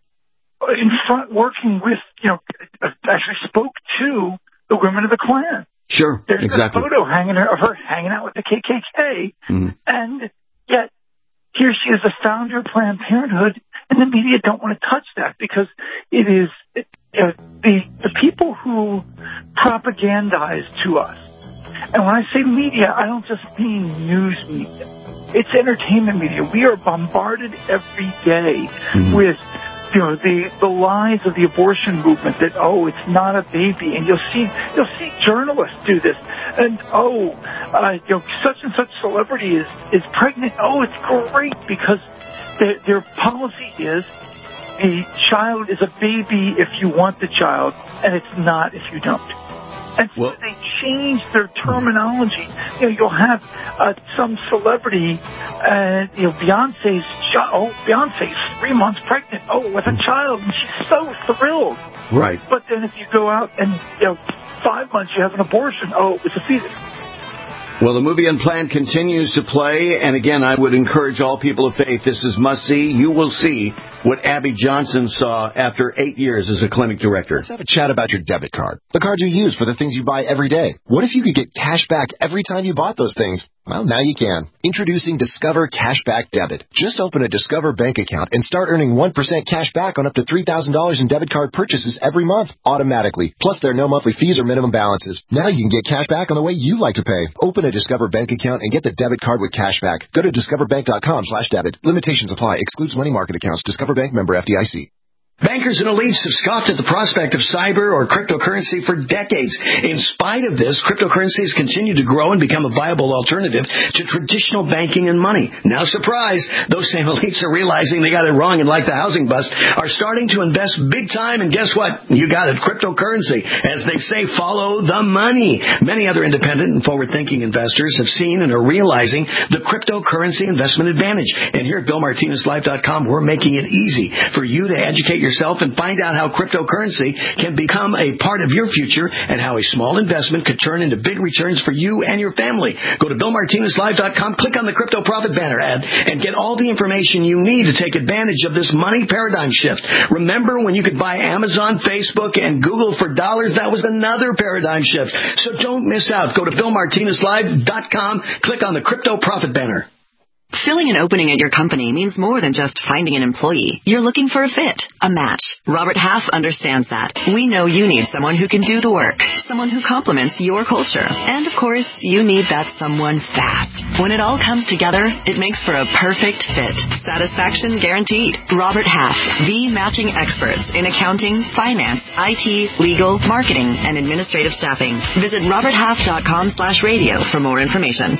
Speaker 23: in front working with, you know, actually spoke to the women of the Klan.
Speaker 12: Sure,
Speaker 23: There's
Speaker 12: exactly.
Speaker 23: a photo hanging of her hanging out with the K K K, mm-hmm. and yet here she is, the founder of Planned Parenthood, and the media don't want to touch that because it is it, you know, the the people who propagandize to us. And when I say media, I don't just mean news media. It's entertainment media. We are bombarded every day mm-hmm. with, you know, the the lies of the abortion movement that, oh, it's not a baby, and you'll see you'll see journalists do this, and oh, uh, you know, such and such celebrity is is pregnant. Oh, it's great because their, their policy is the child is a baby if you want the child, and it's not if you don't. And so well, they change their terminology. You know, you'll have uh, some celebrity, uh, you know, Beyonce's, oh, Beyonce's three months pregnant. Oh, with a child, and she's so thrilled.
Speaker 12: Right.
Speaker 23: But then if you go out and, you know, five months you have an abortion, oh, it's a fetus.
Speaker 12: Well, the movie Unplanned continues to play, and again, I would encourage all people of faith, this is must-see. You will see what Abby Johnson saw after eight years as a clinic director.
Speaker 3: Let's have a chat about your debit card, the card you use for the things you buy every day. What if you could get cash back every time you bought those things? Well, now you can. Introducing Discover Cashback Debit. Just open a Discover bank account and start earning one percent cash back on up to three thousand dollars in debit card purchases every month, automatically. Plus, there are no monthly fees or minimum balances. Now you can get cash back on the way you like to pay. Open a Discover bank account and get the debit card with cash back. Go to discoverbank.com slash debit. Limitations apply. Excludes money market accounts. Discover Bank, member F D I C.
Speaker 5: Bankers and elites have scoffed at the prospect of cyber or cryptocurrency for decades. In spite of this, cryptocurrencies continue to grow and become a viable alternative to traditional banking and money. Now, surprise, those same elites are realizing they got it wrong and, like the housing bust, are starting to invest big time. And guess what? You got it, cryptocurrency. As they say, follow the money. Many other independent and forward-thinking investors have seen and are realizing the cryptocurrency investment advantage. And here at Bill Martinez Life dot com, we're making it easy for you to educate your yourself and find out how cryptocurrency can become a part of your future and how a small investment could turn into big returns for you and your family. Go to Bill Martinez Life dot com, click on the Crypto Profit banner ad, and get all the information you need to take advantage of this money paradigm shift. Remember when you could buy Amazon, Facebook, and Google for dollars? That was another paradigm shift. So don't miss out. Go to Bill Martinez Life dot com, click on the Crypto Profit banner.
Speaker 6: Filling an opening at your company means more than just finding an employee. You're looking for a fit, a match. Robert Half understands that. We know you need someone who can do the work, someone who complements your culture. And, of course, you need that someone fast. When it all comes together, it makes for a perfect fit. Satisfaction guaranteed. Robert Half, the matching experts in accounting, finance, I T, legal, marketing, and administrative staffing. Visit robert half dot com slash radio for more information.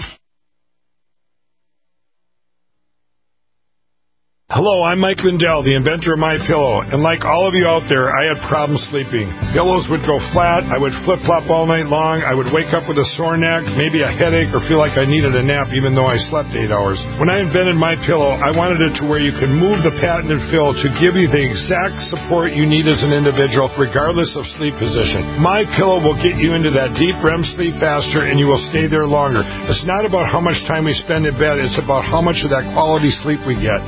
Speaker 24: Hello, I'm Mike Lindell, the inventor of MyPillow, and like all of you out there, I had problems sleeping. Pillows would go flat, I would flip-flop all night long, I would wake up with a sore neck, maybe a headache, or feel like I needed a nap even though I slept eight hours. When I invented MyPillow, I wanted it to where you could move the patented fill to give you the exact support you need as an individual, regardless of sleep position. MyPillow will get you into that deep R E M sleep faster, and you will stay there longer. It's not about how much time we spend in bed, it's about how much of that quality sleep we get. I do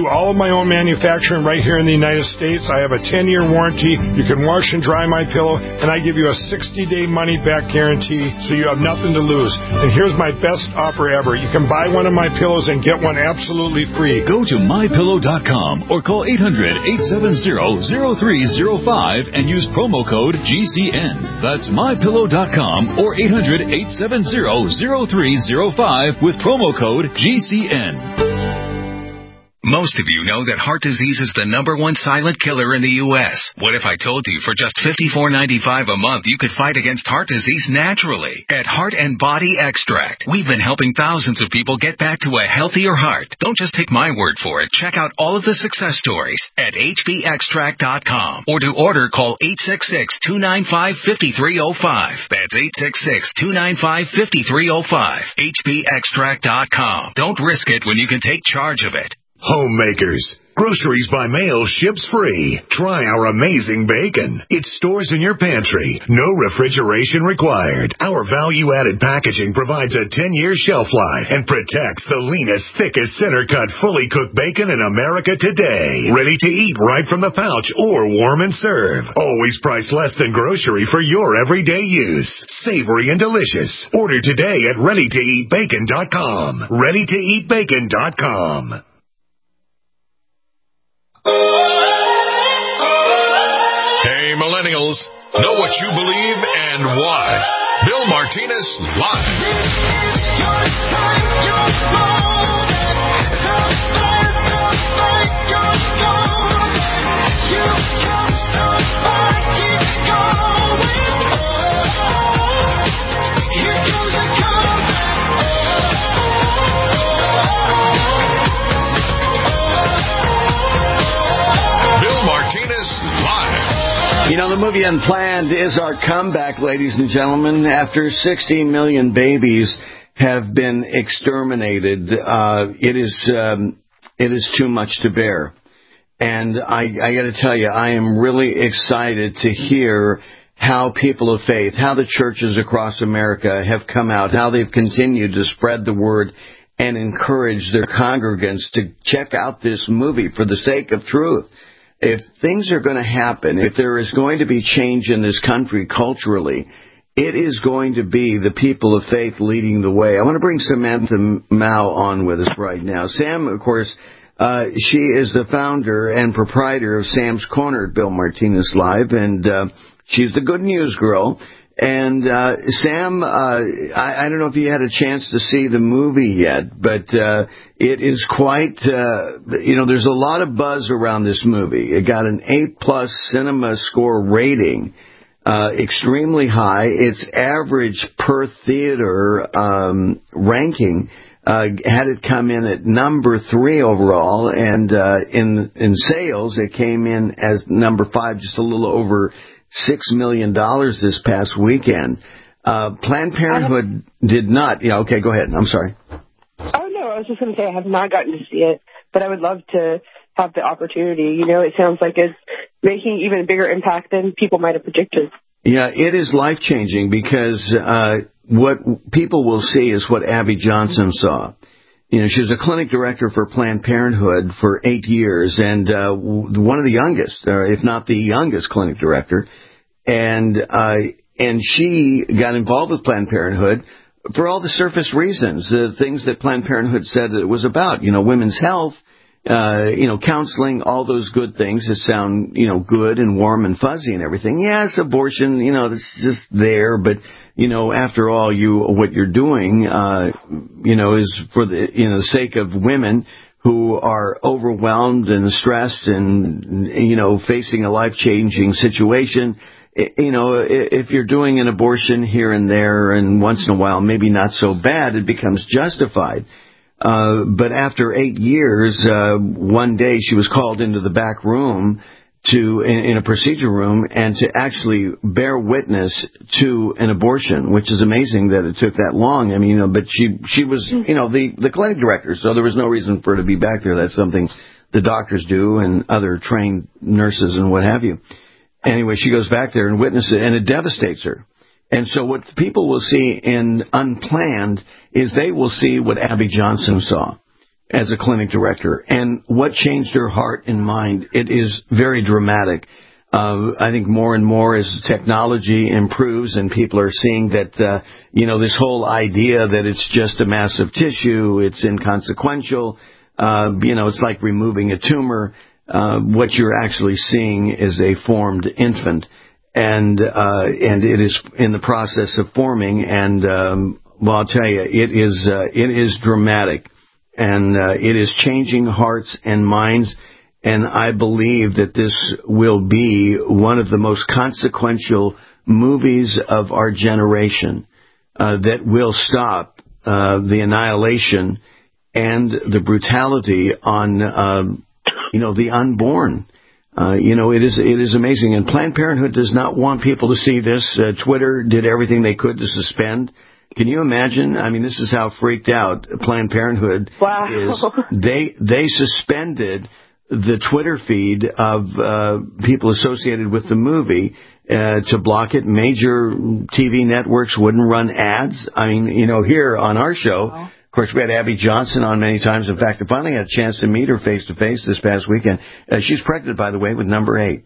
Speaker 24: do all of my own manufacturing right here in the United States. I have a ten-year warranty. You can wash and dry my pillow, and I give you a sixty-day money-back guarantee, so you have nothing to lose. And here's my best offer ever. You can buy one of my pillows and get one absolutely free.
Speaker 4: Go to my pillow dot com or call eight hundred, eight seven zero, zero three zero five and use promo code G C N. That's my pillow dot com or eight hundred, eight seven zero, zero three zero five with promo code G C N.
Speaker 14: Most of you know that heart disease is the number one silent killer in the U S What if I told you for just fifty-four ninety-five a month you could fight against heart disease naturally? At Heart and Body Extract, we've been helping thousands of people get back to a healthier heart. Don't just take my word for it. Check out all of the success stories at H B extract dot com. Or to order, call eight six six, two nine five, five three zero five. That's eight six six, two nine five, five three zero five. H B extract dot com. Don't risk it when you can take charge of it.
Speaker 1: Homemakers. Groceries by mail ships free. Try our amazing bacon. It stores in your pantry. No refrigeration required. Our value-added packaging provides a ten-year shelf life and protects the leanest, thickest, center-cut, fully cooked bacon in America today. Ready to eat right from the pouch or warm and serve. Always priced less than grocery for your everyday use. Savory and delicious. Order today at ready to eat bacon dot com. ready to eat bacon dot com.
Speaker 10: Hey, millennials, know what you believe and why. Bill Martinez live.
Speaker 12: You know, the movie Unplanned is our comeback, ladies and gentlemen. After sixty million babies have been exterminated, uh, it is um, it is too much to bear. And I, I got to tell you, I am really excited to hear how people of faith, how the churches across America have come out, how they've continued to spread the word and encourage their congregants to check out this movie for the sake of truth. If things are going to happen, if there is going to be change in this country culturally, it is going to be the people of faith leading the way. I want to bring Samantha Mao on with us right now. Sam, of course, uh, she is the founder and proprietor of Sam's Corner at Bill Martinez Live, and uh, she's the good news girl. And uh, Sam, uh, I, I don't know if you had a chance to see the movie yet, but uh, it is quite, uh, you know, there's a lot of buzz around this movie. It got an A plus cinema score rating, uh, extremely high. Its average per theater um, ranking uh, had it come in at number three overall, and uh, in in sales it came in as number five, just a little over Six million dollars this past weekend. Uh, Planned Parenthood have, did not. Yeah, okay, go ahead. I'm sorry.
Speaker 7: Oh no, I was just going to say I have not gotten to see it, but I would love to have the opportunity. You know, it sounds like it's making even a bigger impact than people might have predicted.
Speaker 12: Yeah, it is life changing because uh, what people will see is what Abby Johnson saw. You know, she was a clinic director for Planned Parenthood for eight years and uh, one of the youngest, or if not the youngest clinic director. And uh, and she got involved with Planned Parenthood for all the surface reasons, the things that Planned Parenthood said that it was about, you know, women's health, uh, you know, counseling, all those good things that sound, you know, good and warm and fuzzy and everything. Yes, abortion, you know, it's just there, but, you know, after all, you, what you're doing, uh, you know, is for the, you know, the sake of women who are overwhelmed and stressed and, you know, facing a life-changing situation. You know, if you're doing an abortion here and there and once in a while, maybe not so bad, it becomes justified. Uh, but after eight years, uh, one day she was called into the back room to, in, in a procedure room, and to actually bear witness to an abortion, which is amazing that it took that long. I mean, you know, but she, she was, you know, the, the clinic director, so there was no reason for her to be back there. That's something the doctors do and other trained nurses and what have you. Anyway, she goes back there and witnesses it, and it devastates her. And so what people will see in Unplanned is they will see what Abby Johnson saw. as a clinic director. And what changed her heart and mind, it is very dramatic. Uh, I think more and more as technology improves and people are seeing that, uh, you know, this whole idea that it's just a mass of tissue, it's inconsequential, uh, you know, it's like removing a tumor. Uh, what you're actually seeing is a formed infant. And, uh, and it is in the process of forming. And, um, well, I'll tell you, it is, uh, it is dramatic. And, uh, it is changing hearts and minds. And I believe that this will be one of the most consequential movies of our generation uh, that will stop uh, the annihilation and the brutality on, uh, you know, the unborn. Uh, you know, it is it is amazing. And Planned Parenthood does not want people to see this. Uh, Twitter did everything they could to suspend. Can you imagine? I mean, this is how freaked out Planned Parenthood
Speaker 7: wow.
Speaker 12: is. They they suspended the Twitter feed of uh, people associated with the movie uh, to block it. Major T V networks wouldn't run ads. I mean, you know, here on our show, wow. of course, we had Abby Johnson on many times. In fact, I finally had a chance to meet her face-to-face this past weekend. Uh, she's pregnant, by the way, with number eight.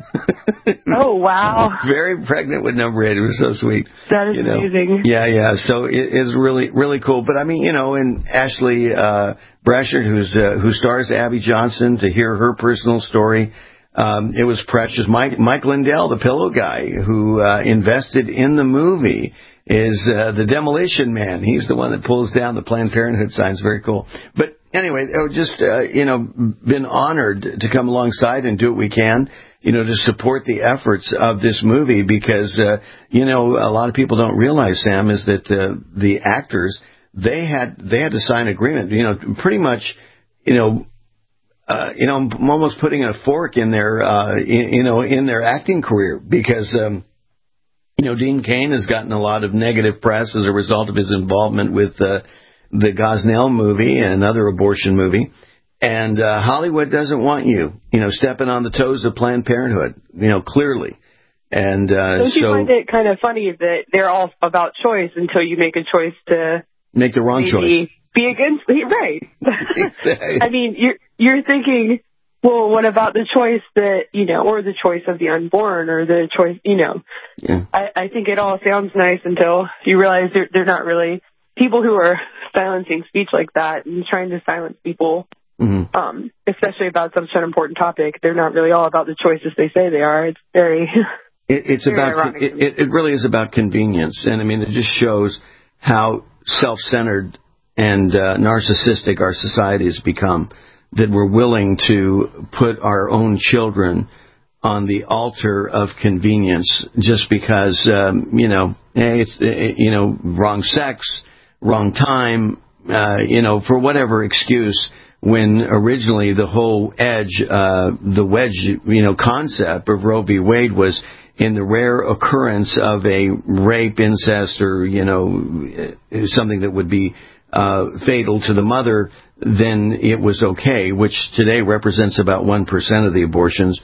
Speaker 7: Oh, wow.
Speaker 12: Very pregnant with number eight. It was so sweet.
Speaker 7: That is
Speaker 12: you know?
Speaker 7: amazing.
Speaker 12: Yeah, yeah. So it is really, really cool. But, I mean, you know, and Ashley uh, Brashard, who's uh, who stars Abby Johnson, to hear her personal story, um, it was precious. Mike, Mike Lindell, the pillow guy, who uh, invested in the movie, is uh, the Demolition Man. He's the one that pulls down the Planned Parenthood signs. Very cool. But anyway, just, uh, you know, been honored to come alongside and do what we can, you know, to support the efforts of this movie because, uh, you know, a lot of people don't realize, Sam, is that uh, the actors, they had they had to sign an agreement, you know, pretty much, you know, uh, you know, I'm almost putting a fork in their, uh, in, you know, in their acting career because, um, you know, Dean Cain has gotten a lot of negative press as a result of his involvement with uh, the Gosnell movie and another abortion movie. And uh, Hollywood doesn't want you, you know, stepping on the toes of Planned Parenthood, you know, clearly. And uh,
Speaker 7: Don't you
Speaker 12: so
Speaker 7: find it kind of funny that they're all about choice until you make a choice to
Speaker 12: make the wrong choice?
Speaker 7: Be against it, right?
Speaker 12: Exactly.
Speaker 7: I mean, you're you're thinking, well, what about the choice that, you know, or the choice of the unborn or the choice, you know.
Speaker 12: Yeah.
Speaker 7: I, I think it all sounds nice until you realize they're, they're not really people who are silencing speech like that and trying to silence people,
Speaker 12: mm-hmm.
Speaker 7: um, especially about such an important topic. They're not really all about the choices they say they are. It's very...
Speaker 12: It, it's
Speaker 7: very
Speaker 12: about, it, it, it really is about convenience. And, I mean, it just shows how self-centered and uh, narcissistic our society has become, that we're willing to put our own children on the altar of convenience just because, um, you know, hey, it's, you know, wrong sex, wrong time, uh, you know, for whatever excuse, when originally the whole edge, uh, the wedge, you know, concept of Roe v. Wade was in the rare occurrence of a rape, incest, or, you know, something that would be uh, fatal to the mother, then it was okay, which today represents about one percent of the abortions,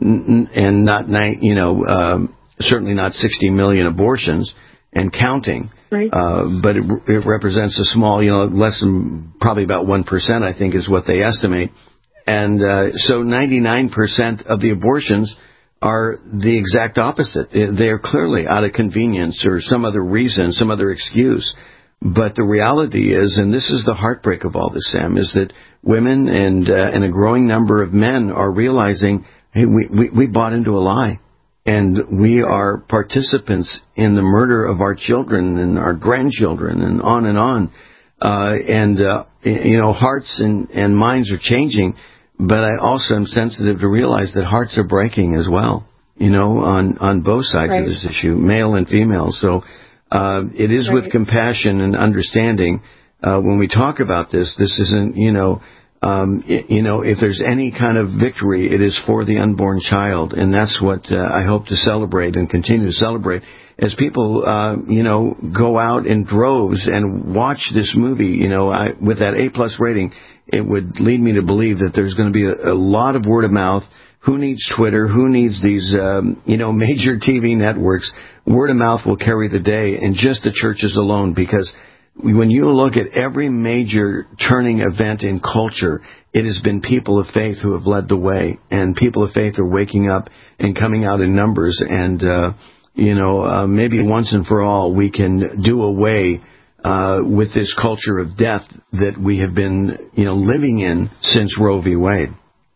Speaker 12: and not, you know, um, certainly not sixty million abortions and counting.
Speaker 7: Right.
Speaker 12: Uh, but it, it represents a small, you know, less than probably about one percent, I think, is what they estimate. And uh, so ninety-nine percent of the abortions are the exact opposite. They are clearly out of convenience or some other reason, some other excuse. But the reality is, and this is the heartbreak of all this, Sam, is that women and uh, and a growing number of men are realizing, hey, we, we, we bought into a lie. And we are participants in the murder of our children and our grandchildren and on and on. Uh, and, uh, you know, hearts and, and minds are changing. But I also am sensitive to realize that hearts are breaking as well, you know, on, on both sides
Speaker 7: right.
Speaker 12: of this issue, male and female. So uh, it is
Speaker 7: right.
Speaker 12: with compassion and understanding uh, when we talk about this. This isn't, you know, um, you know, if there's any kind of victory, it is for the unborn child. And that's what uh, I hope to celebrate and continue to celebrate as people, uh, you know, go out in droves and watch this movie. You know, I, with that A-plus rating, it would lead me to believe that there's going to be a, a lot of word of mouth. Who needs Twitter? Who needs these, um, you know, major T V networks? Word of mouth will carry the day, and just the churches alone, because when you look at every major turning event in culture, it has been people of faith who have led the way, and people of faith are waking up and coming out in numbers. And, uh, you know, uh, maybe once and for all we can do away uh, with this culture of death that we have been, you know, living in since Roe v. Wade.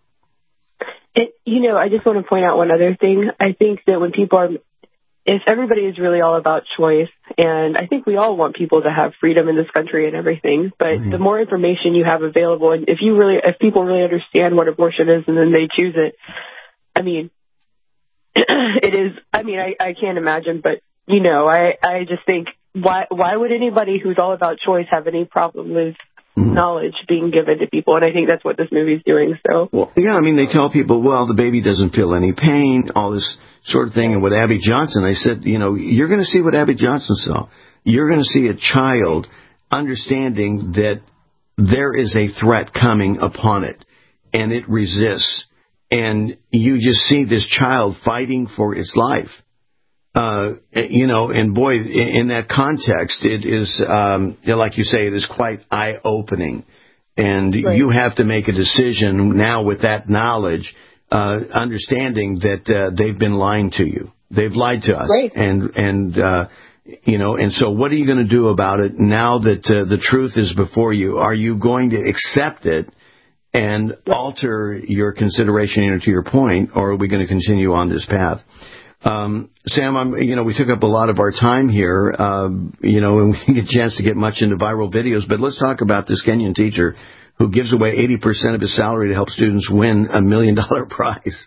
Speaker 7: It, you know, I just want to point out one other thing. I think that when people are, if everybody is really all about choice, and I think we all want people to have freedom in this country and everything, but mm-hmm. the more information you have available, and if you really, if people really understand what abortion is and then they choose it, I mean, it is, I mean, I, I can't imagine, but, you know, I, I just think, why, why would anybody who's all about choice have any problem with mm-hmm. knowledge being given to people? And I think that's what this movie's doing, so.
Speaker 12: Well, yeah, I mean, they tell people, well, the baby doesn't feel any pain, all this sort of thing. And with Abby Johnson, I said, you know, you're going to see what Abby Johnson saw. You're going to see a child understanding that there is a threat coming upon it, and it resists. And you just see this child fighting for its life. Uh, you know, and boy, in that context, it is, um, like you say, it is quite eye-opening. And right. you have to make a decision now with that knowledge, uh, understanding that uh, they've been lying to you. They've lied to us. Right. And, and uh, you know, and so what are you going to do about it now that uh, the truth is before you? Are you going to accept it and alter your consideration, you know, to your point, or are we going to continue on this path? Um, Sam, I'm, you know, we took up a lot of our time here, uh, you know, and we didn't get a chance to get much into viral videos, but let's talk about this Kenyan teacher who gives away eighty percent of his salary to help students win a million dollar prize.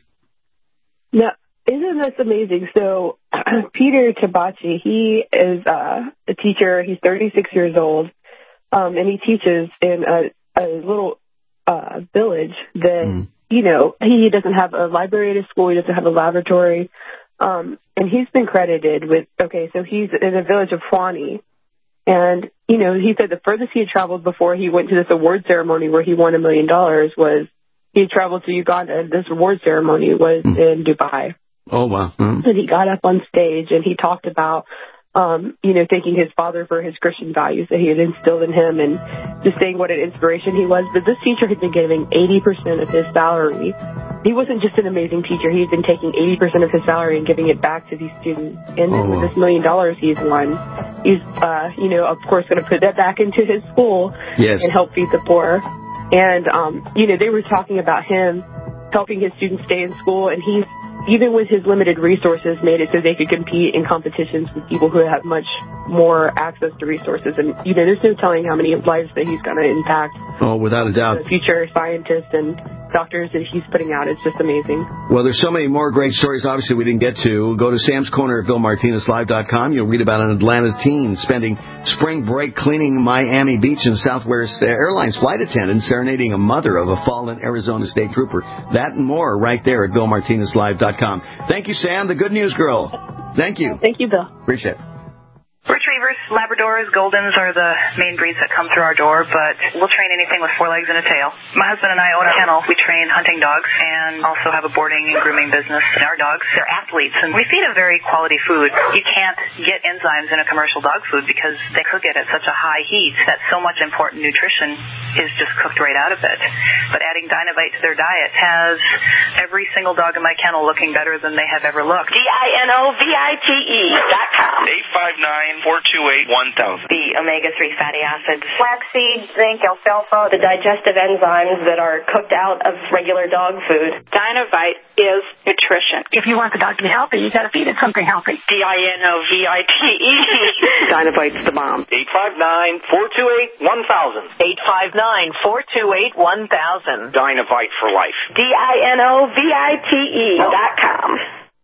Speaker 7: Yeah, isn't this amazing? So Peter Tabachi, he is uh, a teacher. He's thirty-six years old, um, and he teaches in a, a little uh, village that, mm. you know, he doesn't have a library at his school. He doesn't have a laboratory. Um, and he's been credited with, okay, so he's in the village of Fwani. And, you know, he said the furthest he had traveled before he went to this award ceremony where he won a million dollars was he had traveled to Uganda. And this award ceremony was mm. in Dubai.
Speaker 12: Oh, wow. Mm.
Speaker 7: And he got up on stage and he talked about, um, you know, thanking his father for his Christian values that he had instilled in him and just saying what an inspiration he was. But this teacher had been giving eighty percent of his salary. He wasn't just an amazing teacher. He had been taking eighty percent of his salary and giving it back to these students. And then oh, with wow. this million dollars he's won, he's, uh, you know, of course going to put that back into his school
Speaker 12: yes.
Speaker 7: and help feed the poor. And, um, you know, they were talking about him helping his students stay in school, and he's, even with his limited resources, made it so they could compete in competitions with people who have much more access to resources. And, you know, there's no telling how many lives that he's going to impact.
Speaker 12: Oh, without a doubt.
Speaker 7: The future scientists and doctors that he's putting out. It's just amazing.
Speaker 12: Well, there's so many more great stories, obviously, we didn't get to. Go to Sam's Corner at Bill Martinez Live dot com. You'll read about an Atlanta teen spending spring break cleaning Miami Beach, and Southwest Airlines flight attendant serenading a mother of a fallen Arizona State Trooper. That and more right there at Bill Martinez Live dot com. Thank you, Sam, the good news girl. Thank you.
Speaker 7: Thank you, Bill.
Speaker 12: Appreciate it.
Speaker 8: Retrievers, Labradors, Goldens are the main breeds that come through our door, but we'll train anything with four legs and a tail. My husband and I own a kennel. We train hunting dogs and also have a boarding and grooming business. And our dogs, they're athletes, and we feed them very quality food. You can't get enzymes in a commercial dog food because they cook it at such a high heat that so much important nutrition is just cooked right out of it. But adding Dynovite to their diet has every single dog in my kennel looking better than they have ever looked.
Speaker 11: D I N O V I T E dot com.
Speaker 15: eight five nine, four two eight, one thousand.
Speaker 11: The omega three fatty acids. Flaxseed, zinc, alfalfa, the digestive enzymes that are cooked out of regular dog food.
Speaker 16: Dynovite is nutrition.
Speaker 25: If you want the dog to be healthy, you got to feed it something healthy.
Speaker 11: D I N O V I T E.
Speaker 16: Dynovite's the bomb.
Speaker 15: eight five nine, four two eight, one thousand.
Speaker 16: eight five nine, four two eight, one thousand.
Speaker 15: Dynovite for life.
Speaker 11: D I N O V I T E dot com.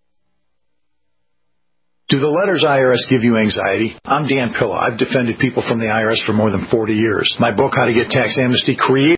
Speaker 26: Do the letters I R S give you anxiety? I'm Dan Pilla. I've defended people from the I R S for more than forty years. My book, How to Get Tax Amnesty, created